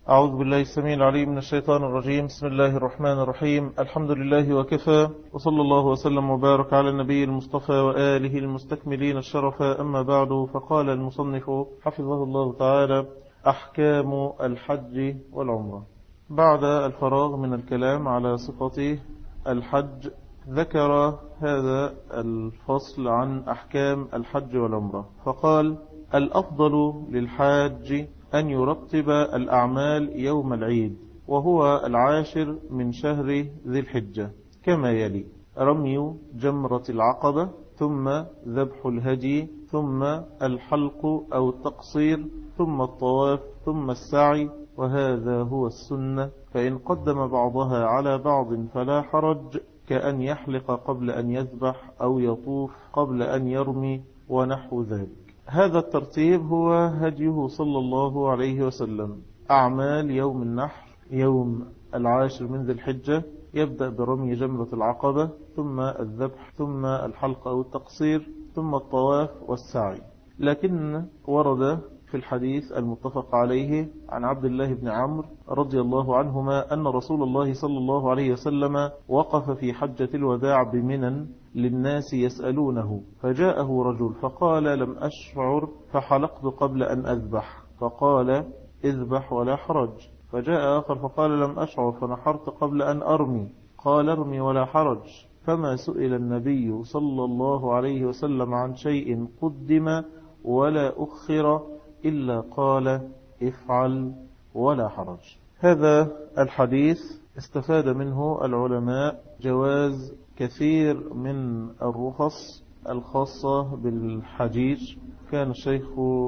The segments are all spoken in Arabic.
أعوذ بالله السميع العليم من الشيطان الرجيم. بسم الله الرحمن الرحيم. الحمد لله وكفى، وصلى الله وسلم وبارك على النبي المصطفى وآله المستكملين الشرف. أما بعد، فقال المصنف حفظه الله تعالى: أحكام الحج والعمرة. بعد الفراغ من الكلام على صفة الحج، ذكر هذا الفصل عن أحكام الحج والعمرة، فقال: الأفضل للحاج أن يرتب الأعمال يوم العيد، وهو 10 من شهر ذي الحجة، كما يلي: رمي جمرة العقبة، ثم ذبح الهدي، ثم الحلق أو التقصير، ثم الطواف، ثم السعي، وهذا هو السنة، فإن قدم بعضها على بعض فلا حرج، كأن يحلق قبل أن يذبح أو يطوف قبل أن يرمي ونحو ذلك. هذا الترتيب هو هديه صلى الله عليه وسلم. أعمال يوم النحر يوم 10 من ذي الحجة، يبدأ برمي جمرة العقبة، ثم الذبح، ثم الحلق أو التقصير، ثم الطواف والسعي. لكن ورد في الحديث المتفق عليه عن عبد الله بن عمرو رضي الله عنهما أن رسول الله صلى الله عليه وسلم وقف في حجة الوداع بمنى للناس يسألونه، فجاءه رجل فقال: لم أشعر فحلقت قبل أن أذبح، فقال: اذبح ولا حرج. فجاء آخر فقال: لم أشعر فنحرت قبل أن أرمي، قال: ارمي ولا حرج. فما سئل النبي صلى الله عليه وسلم عن شيء قدم ولا أخر إلا قال: افعل ولا حرج. هذا الحديث استفاد منه العلماء جواز كثير من الرخص الخاصة بالحجيج. كان الشيخ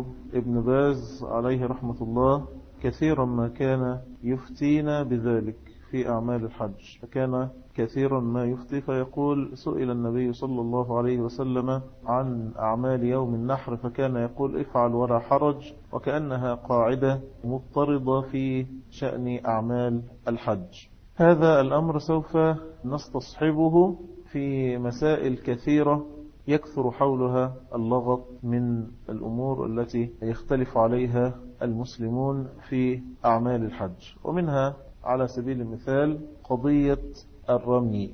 ابن باز عليه رحمة الله كثيرا ما كان يفتينا بذلك في أعمال الحج، فكان كثيرا ما يفتي فيقول: سئل النبي صلى الله عليه وسلم عن أعمال يوم النحر فكان يقول: افعل ولا حرج، وكأنها قاعدة مضطردة في شأن أعمال الحج. هذا الأمر سوف نستصحبه في مسائل كثيرة يكثر حولها اللغط من الأمور التي يختلف عليها المسلمون في أعمال الحج، ومنها على سبيل المثال قضية الرمي.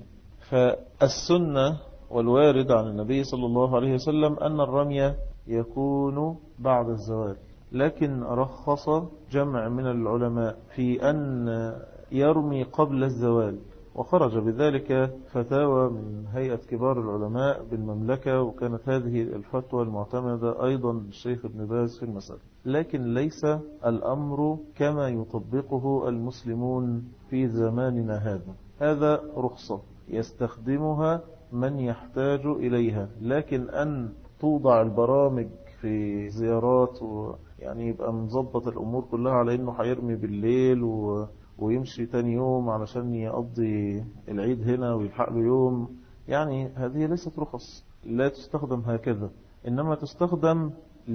فالسنة والوارد عن النبي صلى الله عليه وسلم أن الرمي يكون بعد الزوال، لكن رخص جمع من العلماء في أن يرمي قبل الزوال، وخرج بذلك فتاوى من هيئة كبار العلماء بالمملكة، وكانت هذه الفتوى المعتمدة أيضا للشيخ ابن باز في المسألة. لكن ليس الأمر كما يطبقه المسلمون في زماننا هذا. هذا رخصة يستخدمها من يحتاج إليها، لكن أن توضع البرامج في زيارات يعني يبقى مظبط الأمور كلها على أنه هيرمي بالليل ويمشي تاني يوم علشان يقضي العيد هنا ويلحق له يوم، يعني هذه ليست رخص، لا تستخدم هكذا، إنما تستخدم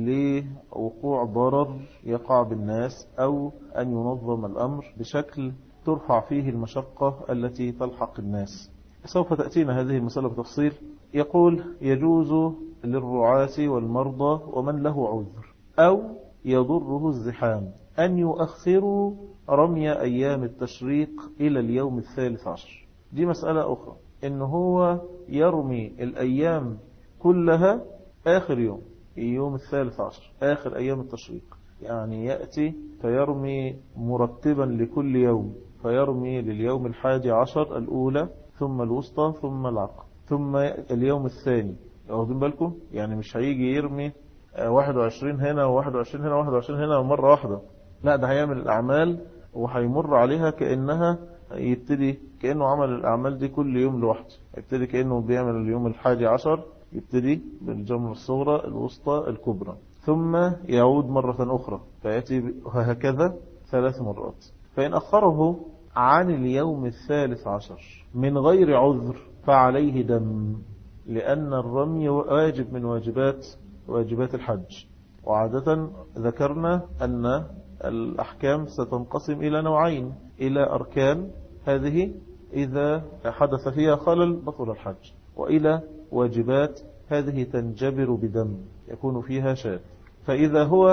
لوقوع ضرر يقع بالناس، أو أن ينظم الأمر بشكل ترفع فيه المشقة التي تلحق الناس. سوف تأتينا هذه المسألة بتفصيل. يقول: يجوز للرعاة والمرضى ومن له عذر أو يضره الزحام أن يؤخروا رمي أيام التشريق إلى اليوم 13. دي مسألة أخرى، إن هو يرمي الأيام كلها آخر يوم 13 آخر أيام التشريق، يعني يأتي فيرمي مرتبا لكل يوم، فيرمي لليوم 11 الأولى، ثم الوسطى، ثم العقب، ثم اليوم الثاني. واخدين بالكم؟ يعني مش هيجي يرمي 21 هنا و21 هنا و21 هنا مرة واحدة، لا، ده هيعمل الأعمال وهيمر عليها كأنها يبتدي كأنه عمل الأعمال دي كل يوم لوحده. يبتدي كأنه بيعمل اليوم 11، يبتدي بالجمرة الصغرى، الوسطى، الكبرى، ثم يعود مرة أخرى فيأتي هكذا 3 مرات. فإن أخره عن اليوم 13 من غير عذر فعليه دم، لأن الرمي واجب من واجبات الحج. وعادة ذكرنا أن الأحكام ستنقسم إلى نوعين: إلى أركان، هذه إذا حدث فيها خلل بطل الحج، وإلى واجبات، هذه تنجبر بدم يكون فيها شاة. فإذا هو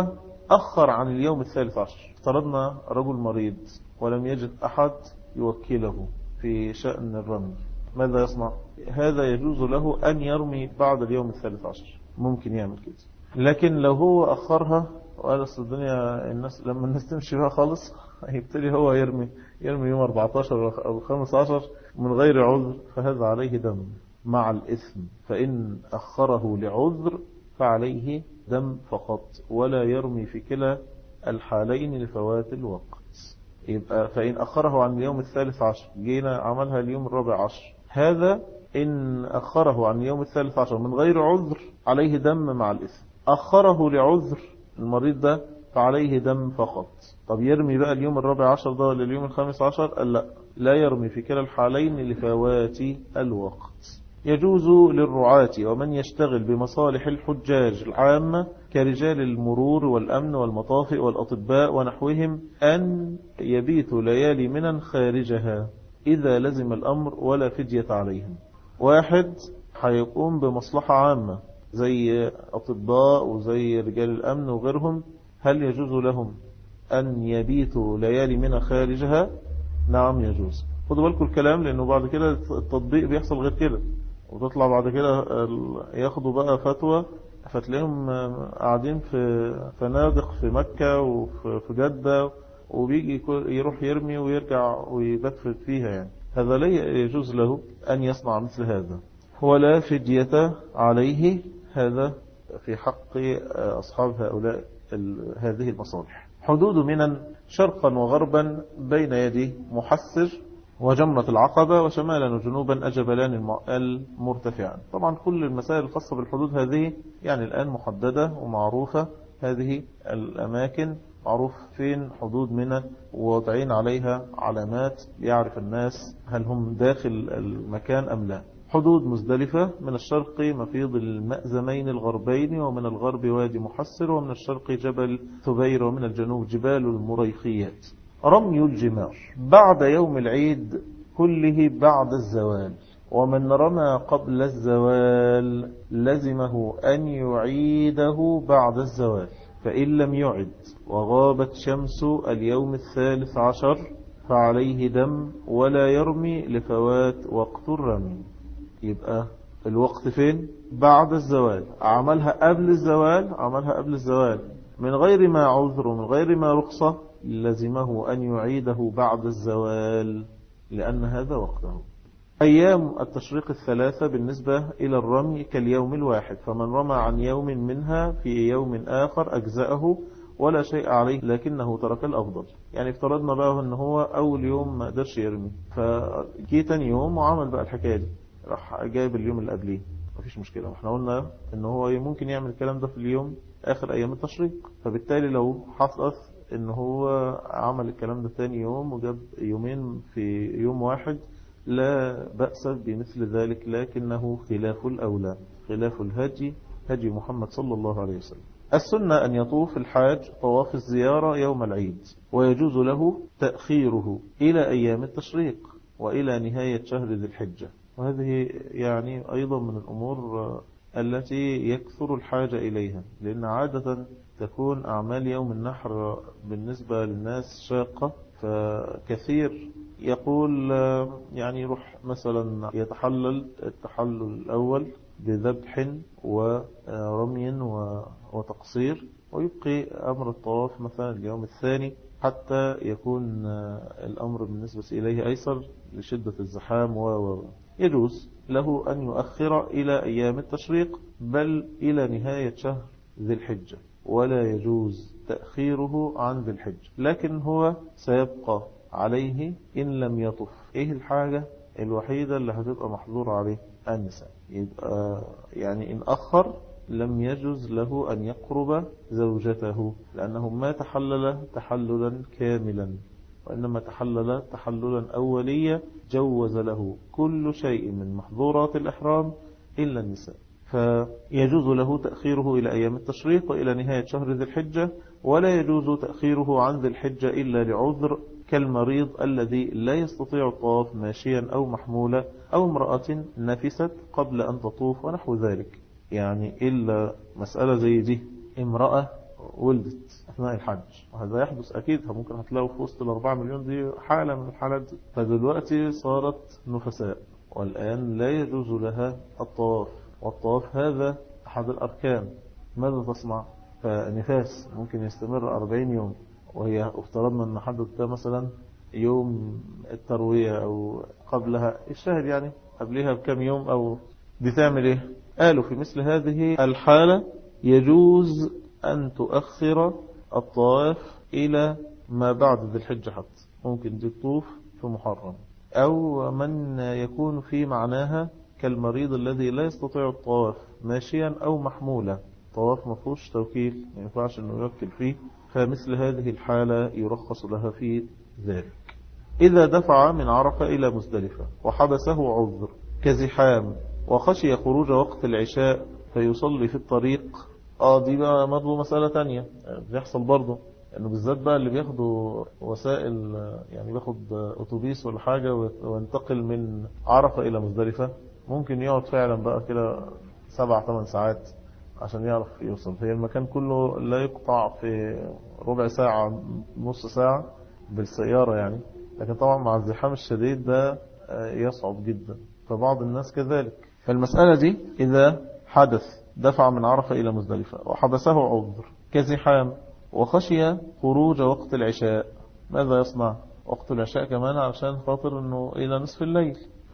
أخر عن اليوم الثالث عشر، افترضنا رجل مريض ولم يجد أحد يوكله في شأن الرمي، ماذا يصنع؟ هذا يجوز له أن يرمي بعد اليوم الثالث عشر، ممكن يعمل كده. لكن لو هو أخرها وقال أصل الدنيا الناس لما الناس تمشي بها خالص هيبتدي هو يرمي يوم 14 أو 15 من غير عذر، فهذا عليه دم مع الإثم. فإن أخره لعذر فعليه دم فقط، ولا يرمي في كلا الحالين لفوات الوقت. يبقى فإن أخره عن اليوم الثالث عشر، جينا عملها اليوم الرابع عشر، هذا إن أخره عن اليوم الثالث عشر من غير عذر عليه دم مع الإثم. أخره لعذر المريض ده فعليه دم فقط. طب يرمي بقى اليوم الرابع عشر ده ولا اليوم الخامس عشر؟ قال لا يرمي في كلا الحالين لفوات الوقت. يجوز للرعاة ومن يشتغل بمصالح الحجاج العامة كرجال المرور والأمن والمطافئ والأطباء ونحوهم أن يبيتوا ليالي منا خارجها إذا لزم الأمر ولا فدية عليهم. واحد هيقوم بمصلحة عامة زي أطباء وزي رجال الأمن وغيرهم، هل يجوز لهم أن يبيتوا ليالي منا خارجها؟ نعم يجوز. خدوا بالكم الكلام، لأنه بعد كده التطبيق بيحصل غير كده، وتطلع بعد كده ياخدوا بقى فتوى فتلاقيهم قاعدين في فنادق في مكة وفي جدة، وبيجي يروح يرمي ويرجع ويبات فيها. يعني هذا لا يجوز له أن يصنع مثل هذا، ولا فدية عليه. هذا في حق أصحاب هذه المصالح. حدود منى شرقا وغربا بين يدي محسر وجمرة العقبة وشمالا وجنوبا الجبلان المرتفعان. طبعا كل المسائل الخاصة بالحدود هذه يعني الآن محددة ومعروفة. هذه الأماكن معروف فين حدود منى، ووضعين عليها علامات يعرف الناس هل هم داخل المكان أم لا. حدود مزدلفة: من الشرق مفيض المأزمين الغربين، ومن الغرب وادي محسر، ومن الشرق جبل ثبير، ومن الجنوب جبال المريخيات. رمي الجمار بعد يوم العيد كله بعد الزوال، ومن رمى قبل الزوال لزمه أن يعيده بعد الزوال، فإن لم يعد وغابت شمس اليوم الثالث عشر فعليه دم ولا يرمي لفوات وقت الرمي. يبقى الوقت فين؟ بعد الزوال. عملها قبل الزوال من غير ما عذر ومن غير ما رخصة، لزمه أن يعيده بعد الزوال لأن هذا وقته. أيام التشريق الثلاثة بالنسبة إلى الرمي كاليوم الواحد، فمن رمى عن يوم منها في يوم آخر أجزأه ولا شيء عليه لكنه ترك الأفضل. يعني افترضنا بقى أنه هو أول يوم ما قدرش يرمي، فجي تاني يوم وعمل بقى الحكاية دي، راح جايب اليوم اللي قبليه، مفيش مشكلة. احنا قلنا أنه هو ممكن يعمل الكلام ده في اليوم آخر أيام التشريق، فبالتالي لو حصل أنه هو عمل الكلام ده تاني يوم وجاب يومين في يوم واحد لا بأس بمثل ذلك، لكنه خلاف الأولى، خلاف هدي محمد صلى الله عليه وسلم. السنة أن يطوف الحاج طواف الزيارة يوم العيد، ويجوز له تأخيره إلى أيام التشريق وإلى نهاية شهر ذي الحجة. وهذه يعني أيضا من الأمور التي يكثر الحاجة إليها، لأن عادة تكون أعمال يوم النحر بالنسبة للناس شاقة، فكثير يقول يعني يروح مثلا يتحلل التحلل الأول بذبح ورمي وتقصير، ويبقي أمر الطواف مثلا اليوم الثاني حتى يكون الأمر بالنسبة إليه أيسر لشدة الزحام. يجوز له أن يؤخر إلى أيام التشريق بل إلى نهاية شهر ذي الحجة، ولا يجوز تأخيره عن ذي الحجة، لكن هو سيبقى عليه إن لم يطف. إيه الحاجة الوحيدة اللي هتبقى محظورة عليه؟ النساء. يبقى يعني إن أخر لم يجوز له أن يقرب زوجته، لأنه ما تحلل تحللا كاملا، وإنما تحلل تحللا أوليا جوز له كل شيء من محظورات الإحرام إلا النساء. فيجوز له تأخيره إلى أيام التشريق وإلى نهاية شهر ذي الحجة، ولا يجوز تأخيره عن ذي الحجة إلا لعذر كالمريض الذي لا يستطيع الطواف ماشيا أو محمولا، أو امرأة نفست قبل أن تطوف ونحو ذلك. يعني إلا مسألة زي دي، امرأة ولدت أثناء الحج، وهذا يحدث أكيد، ممكن هتلاقوا في وسط ال4 مليون دي حالة من الحالات دي. فدلوقتي صارت نفساء، والآن لا يجوز لها الطواف، والطواف هذا أحد الأركان. ماذا تصنع؟ فنفاس ممكن يستمر 40 يوم، وهي افترضنا أن حدث ده مثلا يوم التروية أو قبلها، الشاهد يعني قبلها بكم يوم، أو بتعمل إيه؟ قالوا في مثل هذه الحالة يجوز أن تؤخر الطواف إلى ما بعد ذي الحجة حتى، ممكن تطوف في محرم، أو من يكون في معناها كالمريض الذي لا يستطيع الطواف ماشيا أو محمولا، طواف مفهوش توكيل ما ينفعش أنه يوكل فيه، فمثل هذه الحالة يرخص لها في ذلك. إذا دفع من عرفة إلى مزدلفة وحبسه عذر كزحام وخشي خروج وقت العشاء فيصلي في الطريق، دي بقى برضه مسألة تانية بيحصل برضه، انه بالذات بقى اللي بياخدوا وسائل، يعني بياخد اتوبيس ولا حاجة وينتقل من عرفة الى مزدلفة، ممكن يقعد فعلا بقى كده 7-8 ساعات عشان يعرف يوصل. هي المكان كله لا يقطع في ربع ساعة نص ساعة بالسيارة يعني، لكن طبعا مع الزحام الشديد ده يصعب جدا، فبعض الناس كذلك. فالمسألة دي إذا حدث دفع من عرفة إلى مزدلفة وحبسه عذر كزحام وخشي خروج وقت العشاء، ماذا يصنع؟ وقت العشاء كمان علشان خاطر أنه إلى نصف الليل،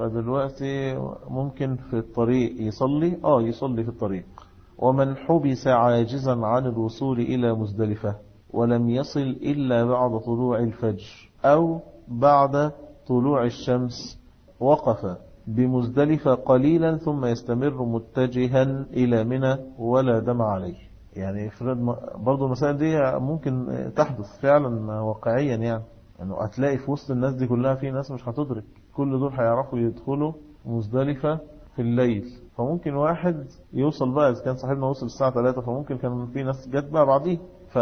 فدلوقتي ممكن في الطريق يصلي يصلي في الطريق. ومن حبس عاجزا عن الوصول إلى مزدلفة ولم يصل إلا بعد طلوع الفجر أو بعد طلوع الشمس وقف بمزدلفة قليلا ثم يستمر متجها إلى منى ولا دم عليه. يعني برضو المسائل دي ممكن تحدث فعلا واقعيا، يعني انه هتلاقي في وسط الناس دي كلها في ناس مش هتدرك، كل دول هيعرفوا يدخلوا مزدلفة في الليل، فممكن واحد يوصل بقى، إذا كان صاحبنا وصل الساعة 3 فممكن كان في ناس جت بقى بعديه.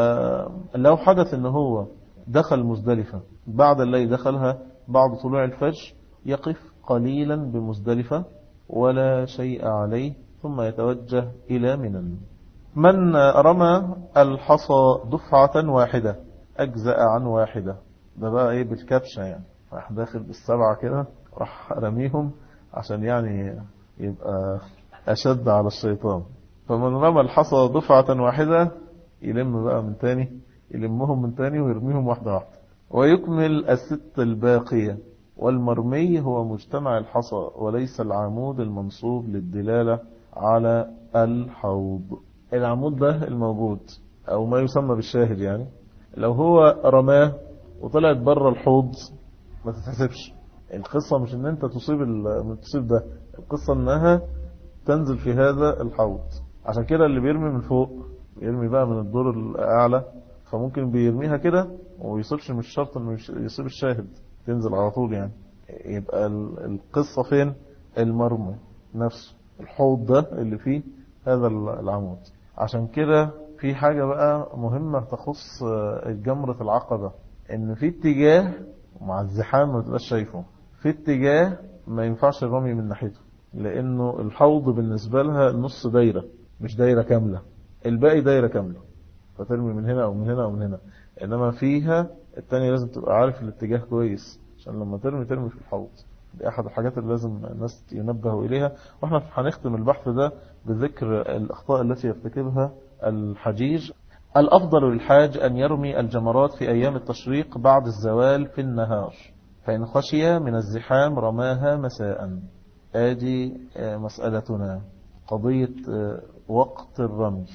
فلو حدث ان هو دخل مزدلفة بعد الليل، دخلها بعد طلوع الفجر، يقف قليلا بمزدلفة ولا شيء عليه ثم يتوجه إلى منى. من رمى الحصى دفعة واحدة أجزأ عن واحدة، ده بقى إيه بالكبشة، يعني راح داخل بالسبعة كده راح رميهم عشان يعني يبقى أشد على الشيطان. فمن رمى الحصى دفعة واحدة يلم بقى من تاني، يلمهم من تاني ويرميهم واحدة واحدة، ويكمل الست الباقية. والمرمي هو مجتمع الحصى وليس العمود المنصوب للدلالة على الحوض. العمود ده الموجود أو ما يسمى بالشاهد، يعني لو هو رماه وطلعت بره الحوض ما تتحسبش. القصة مش ان انت تصيب ده، القصة انها تنزل في هذا الحوض. عشان كده اللي بيرمي من فوق يرمي بقى من الدور الأعلى، فممكن بيرميها كده ويصيبش، مش شرط انه يصيب الشاهد، تنزل على طول يعني. يبقى القصة فين؟ المرمى نفسه، الحوض ده اللي فيه هذا العمود. عشان كده في حاجة بقى مهمة تخص جمرة العقبة، ان في اتجاه مع الزحام ما تبقاش شايفه، في اتجاه ما ينفعش الرمي من ناحيته، لانه الحوض بالنسبة لها نص دايرة مش دايرة كاملة، الباقي دايرة كاملة، فترمي من هنا او من هنا او من هنا. انما فيها التانية لازم تبقى عارف الاتجاه كويس عشان لما ترمي في الحوض. دي احد الحاجات اللي لازم الناس ينبهوا اليها. واحنا هنختم البحث ده بذكر الاخطاء التي يرتكبها الحجيج. الافضل للحاج ان يرمي الجمرات في ايام التشريق بعد الزوال في النهار، فان خشي من الزحام رماها مساء. ادي مسألتنا قضية وقت الرمي.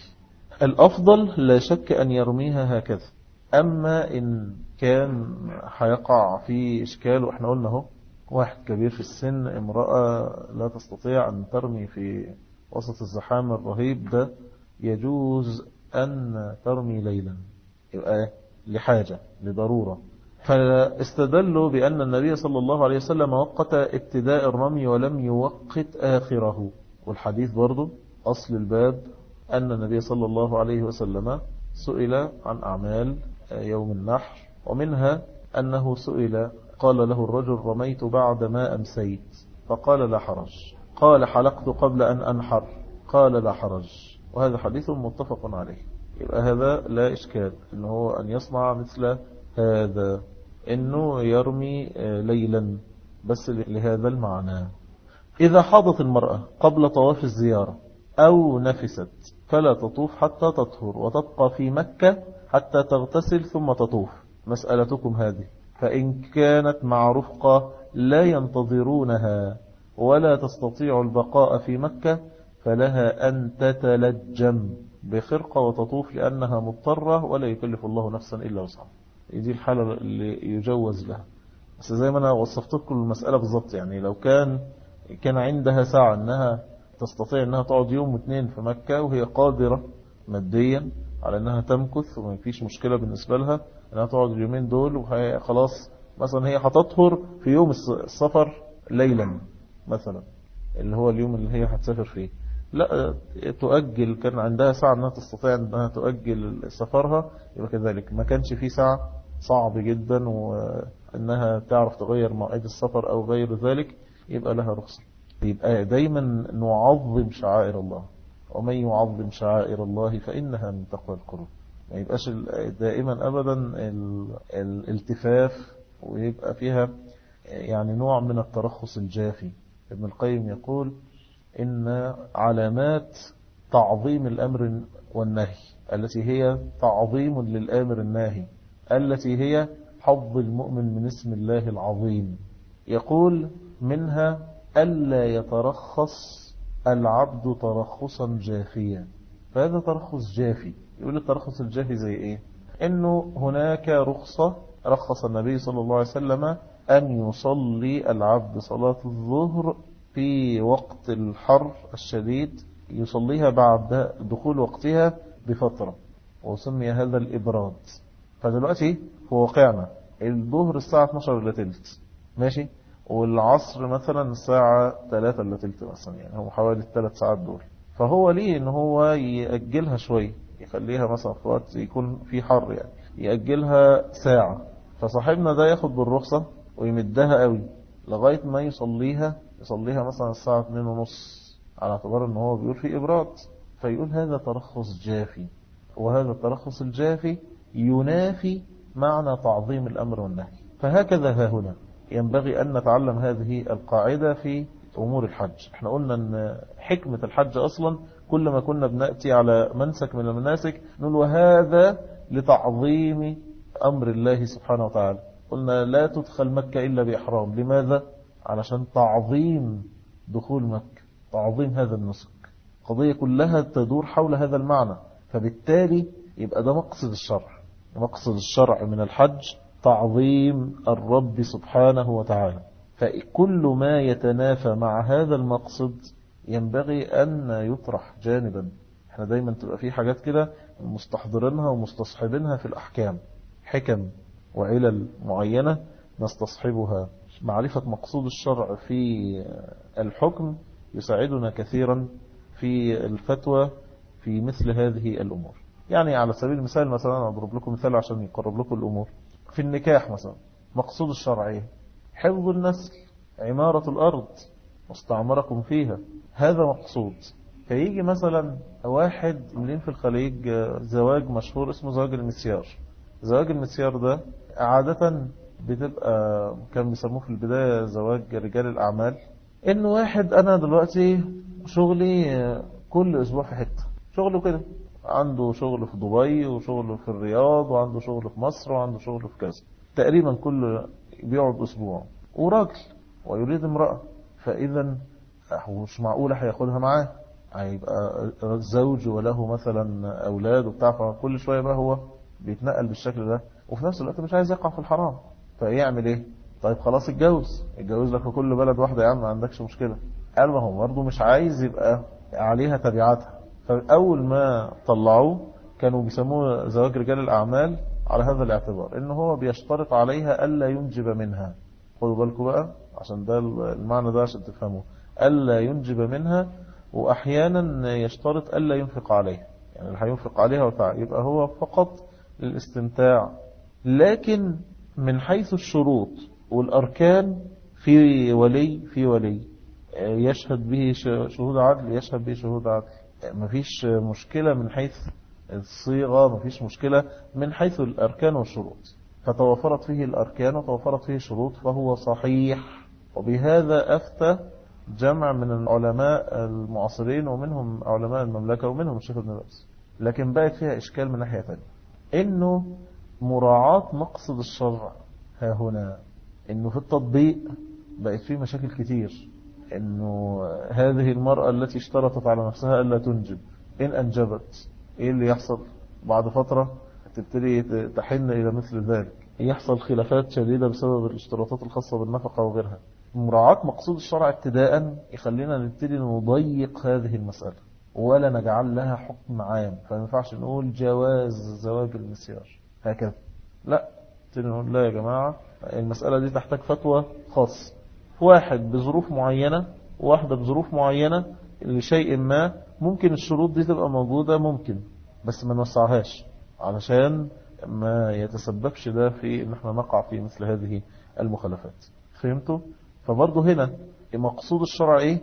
الافضل لا شك ان يرميها هكذا. اما ان كان هيقع في اشكال، واحنا قلنا اهو واحد كبير في السن، امرأة لا تستطيع ان ترمي في وسط الزحام الرهيب ده، يجوز ان ترمي ليلا، يبقى لحاجة لضرورة. فاستدلوا بأن النبي صلى الله عليه وسلم وقت ابتداء الرمي ولم يوقت آخره. والحديث برضو أصل الباب أن النبي صلى الله عليه وسلم سئل عن أعمال يوم النحر، ومنها أنه سئل قال له الرجل رميت بعد ما أمسيت، فقال لا حرج. قال حلقت قبل أن أنحر، قال لا حرج. وهذا حديث متفق عليه. يبقى هذا لا إشكال إن هو أن يصنع مثل هذا، إنه يرمي ليلا بس لهذا المعنى. إذا حاضت المرأة قبل طواف الزيارة أو نفست فلا تطوف حتى تطهر، وتبقى في مكة حتى تغتسل ثم تطوف. مسألتكم هذه، فإن كانت مع رفقة لا ينتظرونها ولا تستطيع البقاء في مكة فلها أن تتلجم بخرقة وتطوف لأنها مضطرة ولا يكلف الله نفسا إلا وسعها. دي الحالة اللي يجوز لها. بس زي ما أنا وصفت لكم المسألة بالضبط، يعني لو كان عندها ساعة أنها تستطيع أنها تقعد يوم واثنين في مكة وهي قادرة ماديا على أنها تمكث وما فيش مشكلة بالنسبة لها أنها تقعد اليومين دول، وهي خلاص مثلا هي هتطهر في يوم السفر ليلا مثلا اللي هو اليوم اللي هي هتسافر فيه، لا تؤجل. كان عندها ساعة أنها تستطيع أنها تؤجل سفرها، يبقى كذلك. ما كانش في ساعة، صعب جدا وأنها تعرف تغير مواعيد السفر أو غير ذلك، يبقى لها رخصة. يبقى دايما نعظم شعائر الله، ومن يعظم شعائر الله فإنها من تقوى القلوب. ما يبقاش دائما أبدا الالتفاف ويبقى فيها يعني نوع من الترخص الجافي. ابن القيم يقول إن علامات تعظيم الأمر والنهي التي هي تعظيم للآمر الناهي التي هي حظ المؤمن من اسم الله العظيم، يقول منها ألا يترخص العبد ترخصا جافيا. فهذا ترخص جافي. يقول الترخص الجافي زي إيه؟ إنه هناك رخصة رخص النبي صلى الله عليه وسلم أن يصلي العبد صلاة الظهر في وقت الحر الشديد، يصليها بعد دخول وقتها بفترة، وسمي هذا الإبراد. فدلوقتي في واقعنا الظهر الساعة 12 إلا تلت ماشي، والعصر مثلا الساعة 3 إلا تلت مثلا، يعني هم حوالي 3 ساعات دول. فهو ليه ان هو يأجلها شوية، يخليها مثلا في وقت يكون في حر يعني يأجلها ساعة، فصاحبنا ده ياخد بالرخصة ويمدها قوي لغاية ما يصليها مثلا الساعة 2:30 على اعتبار ان هو بيقول في إبراد. فيقول هذا ترخص جافي، وهذا الترخص الجافي ينافي معنى تعظيم الأمر والنهي. فهكذا ها هنا ينبغي أن نتعلم هذه القاعدة في أمور الحج. احنا قلنا أن حكمة الحج أصلا كل ما كنا بنأتي على منسك من المناسك نقول وهذا لتعظيم أمر الله سبحانه وتعالى. قلنا لا تدخل مكة إلا بإحرام. لماذا؟ علشان تعظيم دخول مكة، تعظيم هذا النسك. قضية كلها تدور حول هذا المعنى. فبالتالي يبقى ده مقصد الشرع. مقصد الشرع من الحج تعظيم الرب سبحانه وتعالى. فكل ما يتنافى مع هذا المقصد ينبغي أن يطرح جانبا. احنا دايما تبقى في حاجات كده مستحضرينها ومستصحبينها في الأحكام، حكم وعلل معينة نستصحبها. معرفة مقصود الشرع في الحكم يساعدنا كثيرا في الفتوى في مثل هذه الأمور. يعني على سبيل المثال مثلا أضرب لكم مثال عشان يقرب لكم الأمور. في النكاح مثلا مقصود الشرعي حفظ النسل، عمارة الأرض، واستعمركم فيها، هذا مقصود. فيجي مثلا واحد ملين في الخليج زواج مشهور اسمه زواج المسيار. زواج المسيار ده عادة بتبقى كان بيسموه في البداية زواج رجال الأعمال. إن واحد أنا دلوقتي شغلي كل أسبوع في حتة، شغله كده، عنده شغل في دبي وشغل في الرياض وعنده شغل في مصر وعنده شغل في كذا، تقريبا كل بيقعد أسبوع، وراجل ويريد امرأة. فإذا مش معقولة هياخدها معاه، هيبقى زوج وله مثلا أولاد وبتاع، فكل شوية بقى هو بيتنقل بالشكل ده، وفي نفس الوقت مش عايز يقع في الحرام. فيعمل ايه؟ طيب خلاص اتجوز لك في كل بلد واحدة يا عم، ما عندكش مشكلة. قال ما هو برضه مش عايز يبقى عليها تبعاتها. فأول ما طلعوه كانوا بيسموه زواج رجال الأعمال على هذا الاعتبار، إن هو بيشترط عليها ألا ينجب منها. خدوا بالكم بقى عشان ده المعنى ده عشان تفهموا، ألا ينجب منها، وأحيانا يشترط ألا ينفق عليها، يعني اللي هينفق عليها يبقى هو فقط للاستمتاع. لكن من حيث الشروط والأركان في ولي يشهد به شهود عدل، يشهد به شهود عدل، مفيش مشكلة من حيث الصيغة مفيش مشكلة من حيث الأركان والشروط، فتوفرت فيه الأركان وتوفرت فيه الشروط فهو صحيح. وبهذا أفتى جمع من العلماء المعاصرين ومنهم علماء المملكة ومنهم الشيخ ابن باز. لكن بقت فيها إشكال من ناحية ثانية، إنه مراعاة مقصد الشرع ها هنا، إنه في التطبيق بقت فيه مشاكل كتير. إنه هذه المرأة التي اشترطت على نفسها ألا تنجب، إن أنجبت إيه اللي يحصل؟ بعد فترة تبتدي تحن إلى مثل ذلك، يحصل خلافات شديدة بسبب الاشتراطات الخاصة بالنفقة وغيرها. مراعاة مقصود الشرع ابتداء يخلينا نبتدي نضيق هذه المسألة ولا نجعل لها حكم عام. فما ينفعش نقول جواز زواج المسيار هكذا، لا، نبتدي نقول لا يا جماعة، المسألة دي تحتاج فتوى خاص، واحد بظروف معينة وواحدة بظروف معينة لشيء ما، ممكن الشروط دي تبقى موجودة ممكن، بس ما نوسعهاش علشان ما يتسببش ده في ان احنا نقع في مثل هذه المخالفات. فهمتوا؟ فبرضه هنا مقصود الشرع ايه؟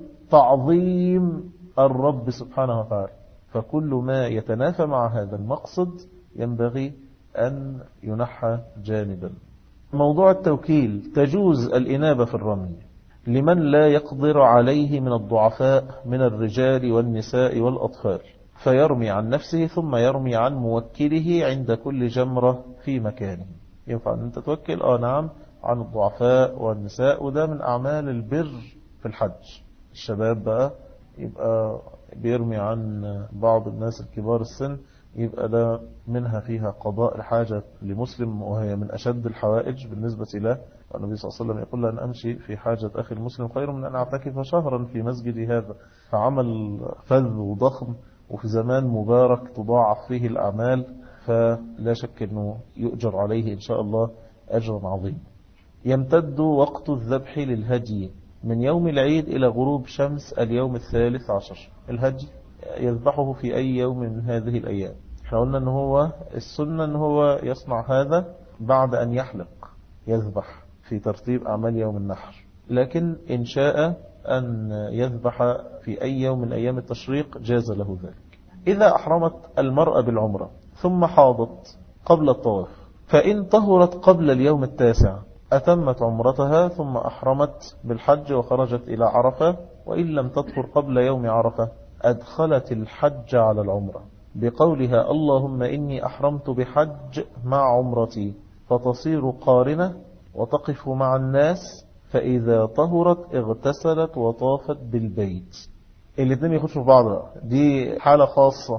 تعظيم الرب سبحانه وتعالى، فكل ما يتنافى مع هذا المقصد ينبغي أن ينحى جانبا. موضوع التوكيل، تجوز الإنابة في الرمي لمن لا يقدر عليه من الضعفاء من الرجال والنساء والأطفال، فيرمي عن نفسه ثم يرمي عن موكله عند كل جمرة في مكانه. ينفع أن أنت توكل؟ نعم، عن الضعفاء والنساء، وده من أعمال البر في الحج. الشباب بقى يبقى بيرمي عن بعض الناس الكبار السن، يبقى ده منها فيها قضاء الحاجة لمسلم، وهي من أشد الحوائج بالنسبة له. النبي صلى الله عليه وسلم يقول لأن أمشي في حاجة أخي المسلم خير من أن أعتكف شهرا في مسجدي هذا. فعمل فذ وضخم، وفي زمان مبارك تضاعف فيه الأعمال، فلا شك أنه يؤجر عليه إن شاء الله أجر عظيم. يمتد وقت الذبح للهدي من يوم العيد إلى غروب شمس اليوم 13. الهدي يذبحه في أي يوم من هذه الأيام. احنا قلنا أنه هو السنة أنه هو يصنع هذا بعد أن يحلق، يذبح في ترتيب أعمال يوم النحر، لكن إن شاء أن يذبح في أي يوم من أيام التشريق جاز له ذلك. إذا أحرمت المرأة بالعمرة ثم حاضت قبل الطواف، فإن طهرت قبل اليوم 9 أتمت عمرتها ثم أحرمت بالحج وخرجت إلى عرفة، وإن لم تطهر قبل يوم عرفة أدخلت الحج على العمرة بقولها اللهم إني أحرمت بحج مع عمرتي، فتصير قارنة وتقف مع الناس، فإذا طهرت اغتسلت وطافت بالبيت. الاثنين يخشوا في بعض. دي حالة خاصة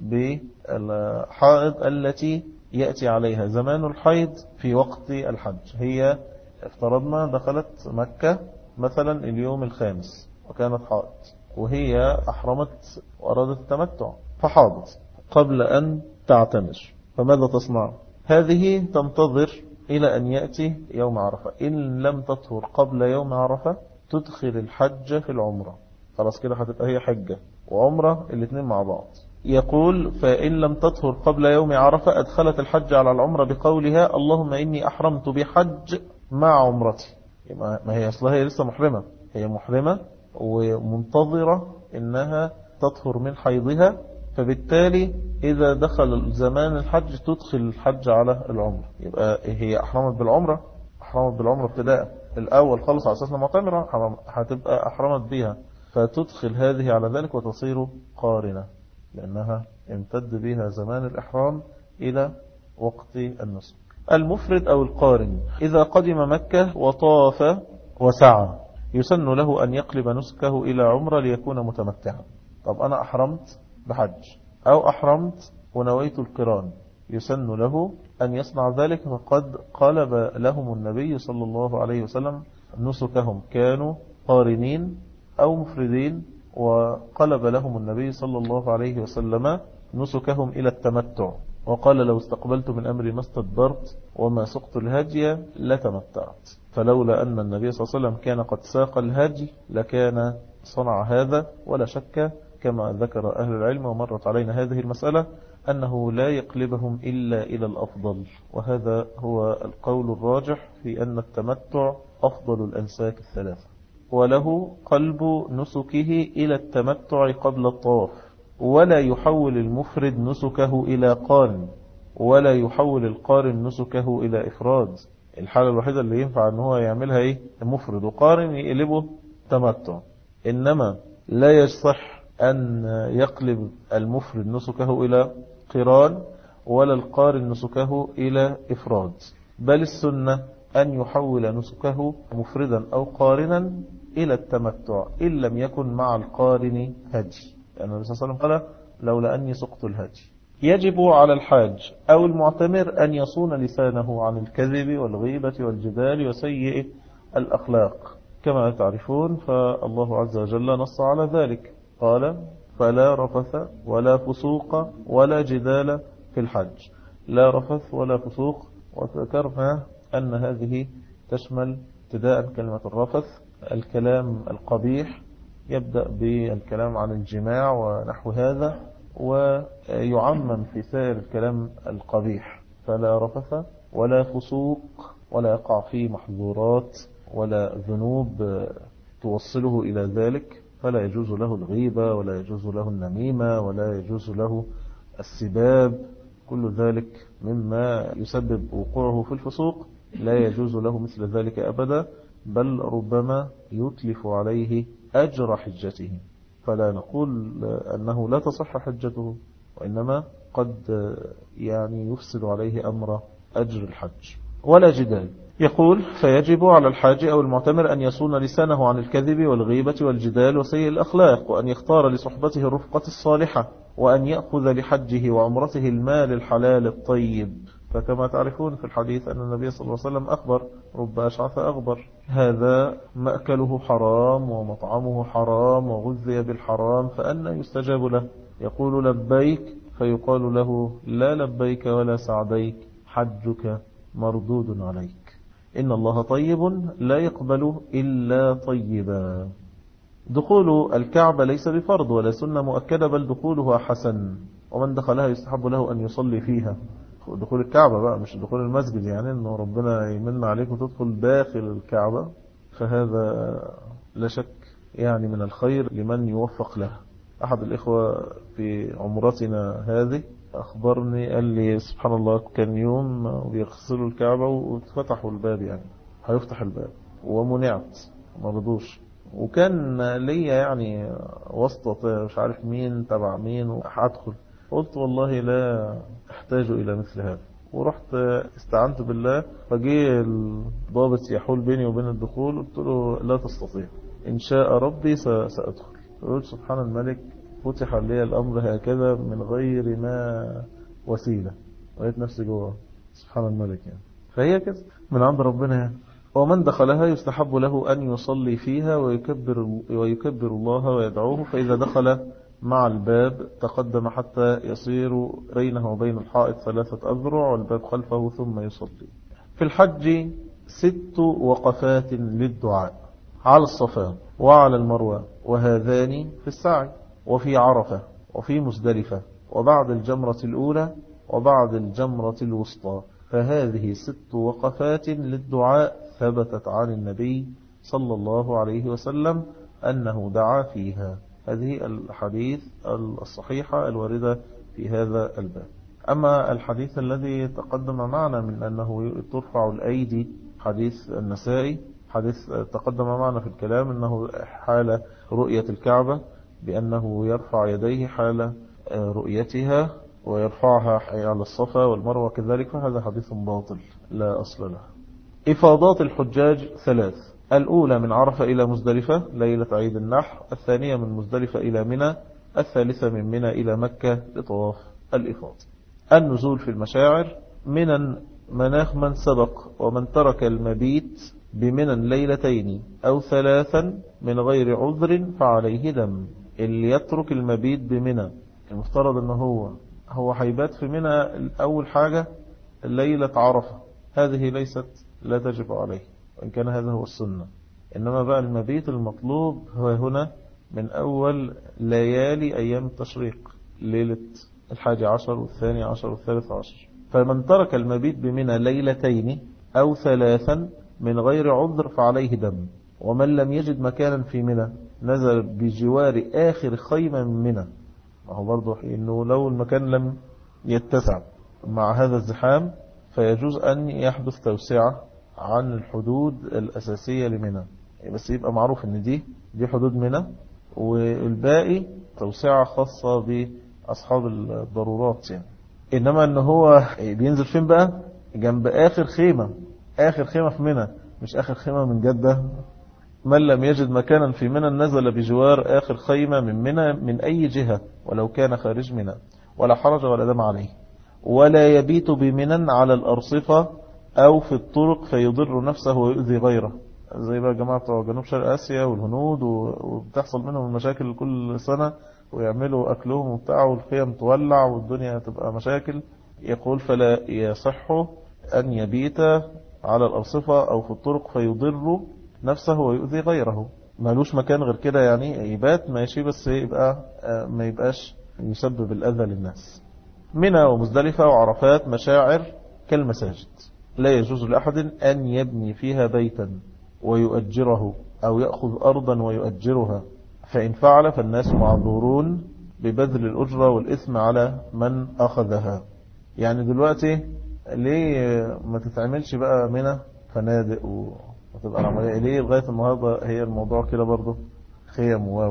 بالحائض التي يأتي عليها زمان الحيض في وقت الحج. هي افترضنا دخلت مكة مثلا اليوم 5 وكانت حائض، وهي أحرمت وأرادت التمتع فحاضت قبل أن تعتمر، فماذا تصنع؟ هذه تنتظر إلى أن يأتي يوم عرفة. إن لم تطهر قبل يوم عرفة تدخل الحج في العمرة، خلاص كده هتبقى هي حجة وعمرة الاثنين مع بعض. يقول فإن لم تطهر قبل يوم عرفة أدخلت الحج على العمرة بقولها اللهم إني أحرمت بحج مع عمرتي. ما هي أصلها هي لسه محرمة، هي محرمة ومنتظرة إنها تطهر من حيضها، فبالتالي إذا دخل زمان الحج تدخل الحج على العمرة. يبقى هي أحرمت بالعمرة، أحرمت بالعمرة ابتداء الأول خلص على أساسنا معتمرة، هتبقى أحرمت بها، فتدخل هذه على ذلك وتصير قارنة، لأنها امتد بها زمان الإحرام إلى وقت النسك. المفرد أو القارن إذا قدم مكة وطاف وسعى يسن له أن يقلب نسكه إلى عمرة ليكون متمتعا. طب أنا أحرمت بحج أو أحرمت ونويت القران، يسن له أن يصنع ذلك، فقد قلب لهم النبي صلى الله عليه وسلم نسكهم، كانوا قارنين أو مفردين، وقلب لهم النبي صلى الله عليه وسلم نسكهم إلى التمتع، وقال لو استقبلت من أمري ما استدبرت وما سقت الهدي لتمتعت. فلولا أن النبي صلى الله عليه وسلم كان قد ساق الهدي لكان صنع هذا، ولا شك كما ذكر أهل العلم ومرت علينا هذه المسألة أنه لا يقلبهم إلا إلى الأفضل، وهذا هو القول الراجح في أن التمتع أفضل الأنساك الثلاثة، وله قلب نسكه إلى التمتع قبل الطواف، ولا يحول المفرد نسكه إلى قارن، ولا يحول القارن نسكه إلى إفراد. الحالة الوحيدة اللي ينفع أن هو يعملها مفرد، وقارن يقلبه تمتع. إنما لا يصح أن يقلب المفرد نسكه إلى قران، ولا القارن نسكه إلى إفراد، بل السنة أن يحول نسكه مفردا أو قارنا إلى التمتع إن لم يكن مع القارن هدي، لأن النبي صلى الله عليه وسلم قال لولا أني سقت الهدي. يجب على الحاج أو المعتمر أن يصون لسانه عن الكذب والغيبة والجدال وسيء الأخلاق، كما تعرفون فالله عز وجل نص على ذلك، قال فلا رفث ولا فسوق ولا جدال في الحج. لا رفث ولا فسوق، وذكرنا أن هذه تشمل ابتداء كلمة الرفث الكلام القبيح، يبدأ بالكلام عن الجماع ونحو هذا، ويعمم في سائر الكلام القبيح. فلا رفث ولا فسوق، ولا يقع فيه محظورات ولا ذنوب توصله إلى ذلك، فلا يجوز له الغيبة، ولا يجوز له النميمة، ولا يجوز له السباب. كل ذلك مما يسبب وقوعه في الفسوق لا يجوز له مثل ذلك أبدا، بل ربما يتلف عليه أجر حجته. فلا نقول أنه لا تصح حجته، وإنما قد يفسد عليه أمر أجر الحج. ولا جدال. يقول فيجب على الحاج أو المعتمر أن يصون لسانه عن الكذب والغيبة والجدال وسيء الأخلاق، وأن يختار لصحبته الرفقة الصالحة، وأن يأخذ لحجه وعمرته المال الحلال الطيب. فكما تعرفون في الحديث أن النبي صلى الله عليه وسلم أخبر رب أشعث أغبر، هذا مأكله حرام ومطعمه حرام وغذي بالحرام، فأنا يستجاب له؟ يقول لبيك، فيقال له لا لبيك ولا سعديك، حجك مردود عليك. إن الله طيب لا يقبل إلا طيبا. دخول الكعبة ليس بفرض ولا سنة مؤكدة، بل دخولها حسن، ومن دخلها يستحب له أن يصلي فيها. دخول الكعبة بقى مش دخول المسجد، يعني أنه ربنا يمن عليك وتدخل داخل الكعبة، فهذا لا شك من الخير لمن يوفق له. أحد الإخوة في عمرتنا هذه أخبرني، قال لي سبحان الله كان يوم بيغسلوا الكعبة وفتحوا الباب، هيفتح الباب ومنعت مرضوش، وكان ليا واسطة مش عارف مين تبع مين وهدخل. قلت والله لا احتاج إلى مثل هذا، ورحت استعنت بالله، فجي الضابط يحول بيني وبين الدخول، قلت له لا تستطيع، إن شاء ربي سأدخل. قلت سبحان الملك، فتح لي الأمر هكذا من غير ما وسيلة، ولقيت نفسي جوه. سبحان الملك فهي كده من عند ربنا. ومن دخلها يستحب له أن يصلي فيها ويكبر الله ويدعوه، فإذا دخل مع الباب تقدم حتى يصير بينه وبين الحائط 3 أذرع، والباب خلفه، ثم يصلي. في الحج 6 وقفات للدعاء: على الصفا وعلى المروة، وهذان في السعي، وفي عرفة، وفي مزدلفة، وبعد الجمرة الأولى، وبعد الجمرة الوسطى. فهذه 6 وقفات للدعاء ثبتت عن النبي صلى الله عليه وسلم أنه دعا فيها. هذه الحديث الصحيحة الواردة في هذا الباب. أما الحديث الذي تقدم معنا من أنه ترفع الأيدي، حديث النسائي، حديث تقدم معنا في الكلام أنه حال رؤية الكعبة بأنه يرفع يديه حال رؤيتها، ويرفعها على الصفا والمروة كذلك، فهذا حديث باطل لا أصل له. إفاضات الحجاج 3: الأولى من عرفة إلى مزدلفة ليلة عيد النحر، الثانية من مزدلفة إلى منى، الثالثة من منى إلى مكة لطواف الإفاضة. النزول في المشاعر: من مناخ من سبق، ومن ترك المبيت بمنى 2 ليلة أو 3 من غير عذر فعليه دم. اللي يترك المبيت بمنى، المفترض أنه هو هيبات في منى أول حاجة ليلة عرفة، هذه ليست لا تجب عليه، وإن كان هذا هو السنة. إنما بقى المبيت المطلوب هو هنا من أول ليالي أيام التشريق، ليلة 11 و12 و13. فمن ترك المبيت بمنى 2 ليلة أو 3 من غير عذر فعليه دم. ومن لم يجد مكانا في منى نزل بجوار آخر خيمة من منى، ما هو برضه إنه لو المكان لم يتسع مع هذا الزحام فيجوز أن يحدث توسعة عن الحدود الأساسية لمنى، بس يبقى معروف أن دي حدود منى، والباقي توسعة خاصة بأصحاب الضرورات يعني. إنما أنه هو بينزل فين بقى؟ جنب آخر خيمة في منى، مش آخر خيمة من جدة. من لم يجد مكانا في منى نزل بجوار آخر خيمة من منى من أي جهة ولو كان خارج منى، ولا حرج ولا دم عليه. ولا يبيت بمنى على الأرصفة أو في الطرق فيضر نفسه ويؤذي غيره، زي بقى جماعة بتوع جنوب شرق آسيا والهنود، وبتحصل منهم المشاكل كل سنة، ويعملوا أكلهم وبتاع والخيم تولع والدنيا تبقى مشاكل. يقول فلا يصح أن يبيت على الأرصفة أو في الطرق فيضر نفسه ويؤذي غيره. مالوش مكان غير كده يعني، يبات ماشي بس يبقى ما يبقاش يسبب الأذى للناس. منى ومزدلفة وعرفات مشاعر كالمساجد، لا يجوز لأحد أن يبني فيها بيتا ويؤجره أو يأخذ أرضا ويؤجرها، فإن فعل فالناس معذورون ببذل الأجرة والإثم على من أخذها. يعني دلوقتي ليه ما تتعملش بقى منى فنادق وتبقى العملية ليه لغاية النهاردة هي الموضوع كده برضه خيم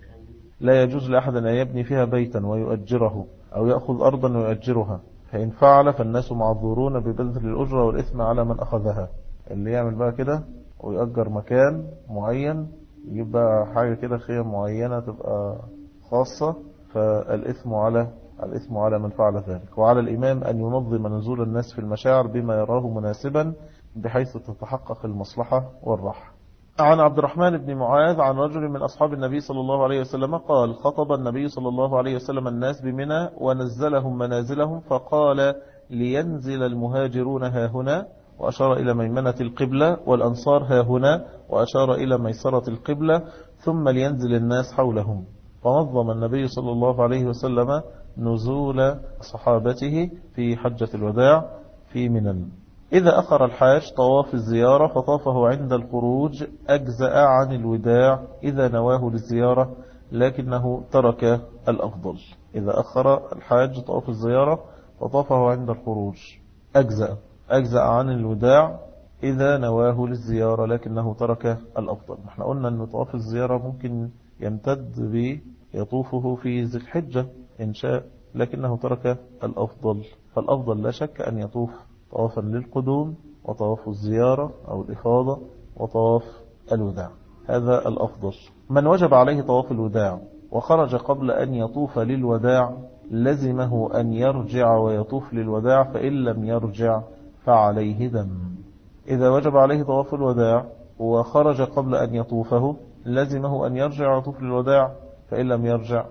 لا يجوز لأحد أن يبني فيها بيتا ويؤجره أو يأخذ أرضا ويؤجرها، فإن فعل فالناس معذورون ببذل الأجرة والإثم على من أخذها. اللي يعمل بقى كده ويأجر مكان معين، يجيب بقى حاجة كده خيم معينة تبقى خاصة، فالإثم على من فعل ذلك. وعلى الإمام أن ينظم نزول الناس في المشاعر بما يراه مناسبا بحيث تتحقق المصلحة والراحة. عن عبد الرحمن بن معاذ عن رجل من أصحاب النبي صلى الله عليه وسلم قال: خطب النبي صلى الله عليه وسلم الناس بمنى ونزلهم منازلهم، فقال: لينزل المهاجرون هاهنا، وأشار إلى ميمنة القبلة، والأنصار هاهنا، وأشار إلى ميسرة القبلة، ثم لينزل الناس حولهم. فنظم النبي صلى الله عليه وسلم نزول صحابته في حجة الوداع في منى. إذا أخر الحاج طواف الزيارة فطافه عند الخروج أجزأ عن الوداع إذا نواه للزيارة، لكنه ترك الأفضل. إذا أخر الحاج طواف الزيارة فطافه عند الخروج أجزأ عن الوداع إذا نواه للزيارة، لكنه ترك الأفضل. احنا قلنا أن طواف الزيارة ممكن يمتد يطوفه في ذي الحجة إن شاء، لكنه ترك الأفضل. فالأفضل لا شك أن يطوف طوافا للقدوم وطواف الزيارة أو الإفاضة وطواف الوداع، هذا الأفضل. من وجب عليه طواف الوداع وخرج قبل أن يطوف للوداع لزمه أن يرجع ويطوف للوداع، فإن لم يرجع فعليه دم. إذا وجب عليه طواف الوداع وخرج قبل أن يطوفه لزمه أن يرجع ويطوف للوداع، فإن لم يرجع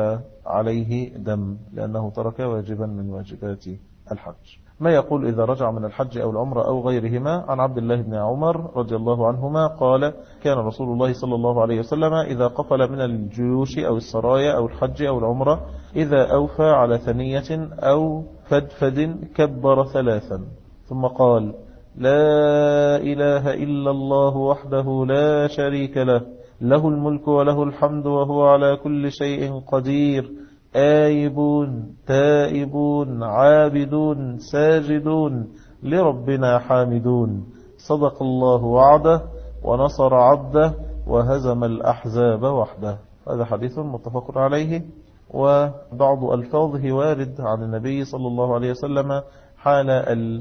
فعليه دم، لأنه ترك واجبا من واجبات الحج. ما يقول إذا رجع من الحج أو العمرة أو غيرهما. عن عبد الله بن عمر رضي الله عنهما قال: كان رسول الله صلى الله عليه وسلم إذا قفل من الجيوش أو السرايا أو الحج أو العمرة إذا أوفى على ثنية أو فدفد كبر ثلاثا ثم قال: لا إله إلا الله وحده لا شريك له، له الملك وله الحمد وهو على كل شيء قدير، آيبون تائبون عابدون ساجدون لربنا حامدون، صدق الله وعده ونصر عبده وهزم الأحزاب وحده. هذا حديث متفق عليه، وبعض ألفاظه وارد عن النبي صلى الله عليه وسلم حال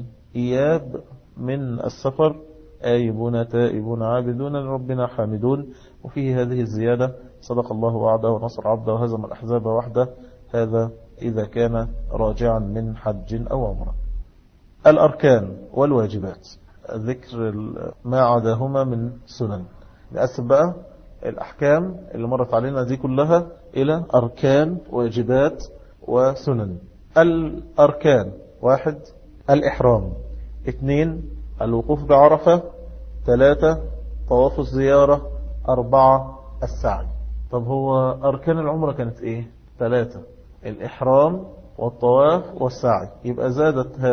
الإياب من السفر: آيبون تائبون عابدون لربنا حامدون. وفيه هذه الزيادة: صدق الله وعده ونصر عبده وهزم الأحزاب وحده. هذا إذا كان راجعا من حج أو عمرة. الأركان والواجبات، ذكر ما عداهما من سنن. نقسم بقى الأحكام اللي مرت علينا دي كلها إلى أركان واجبات وسنن. الأركان: 1 الإحرام، 2 الوقوف بعرفة، 3 طواف الزيارة، 4 السعي. طب هو أركان العمرة كانت إيه؟ 3: الإحرام والطواف والسعي. يبقى زاد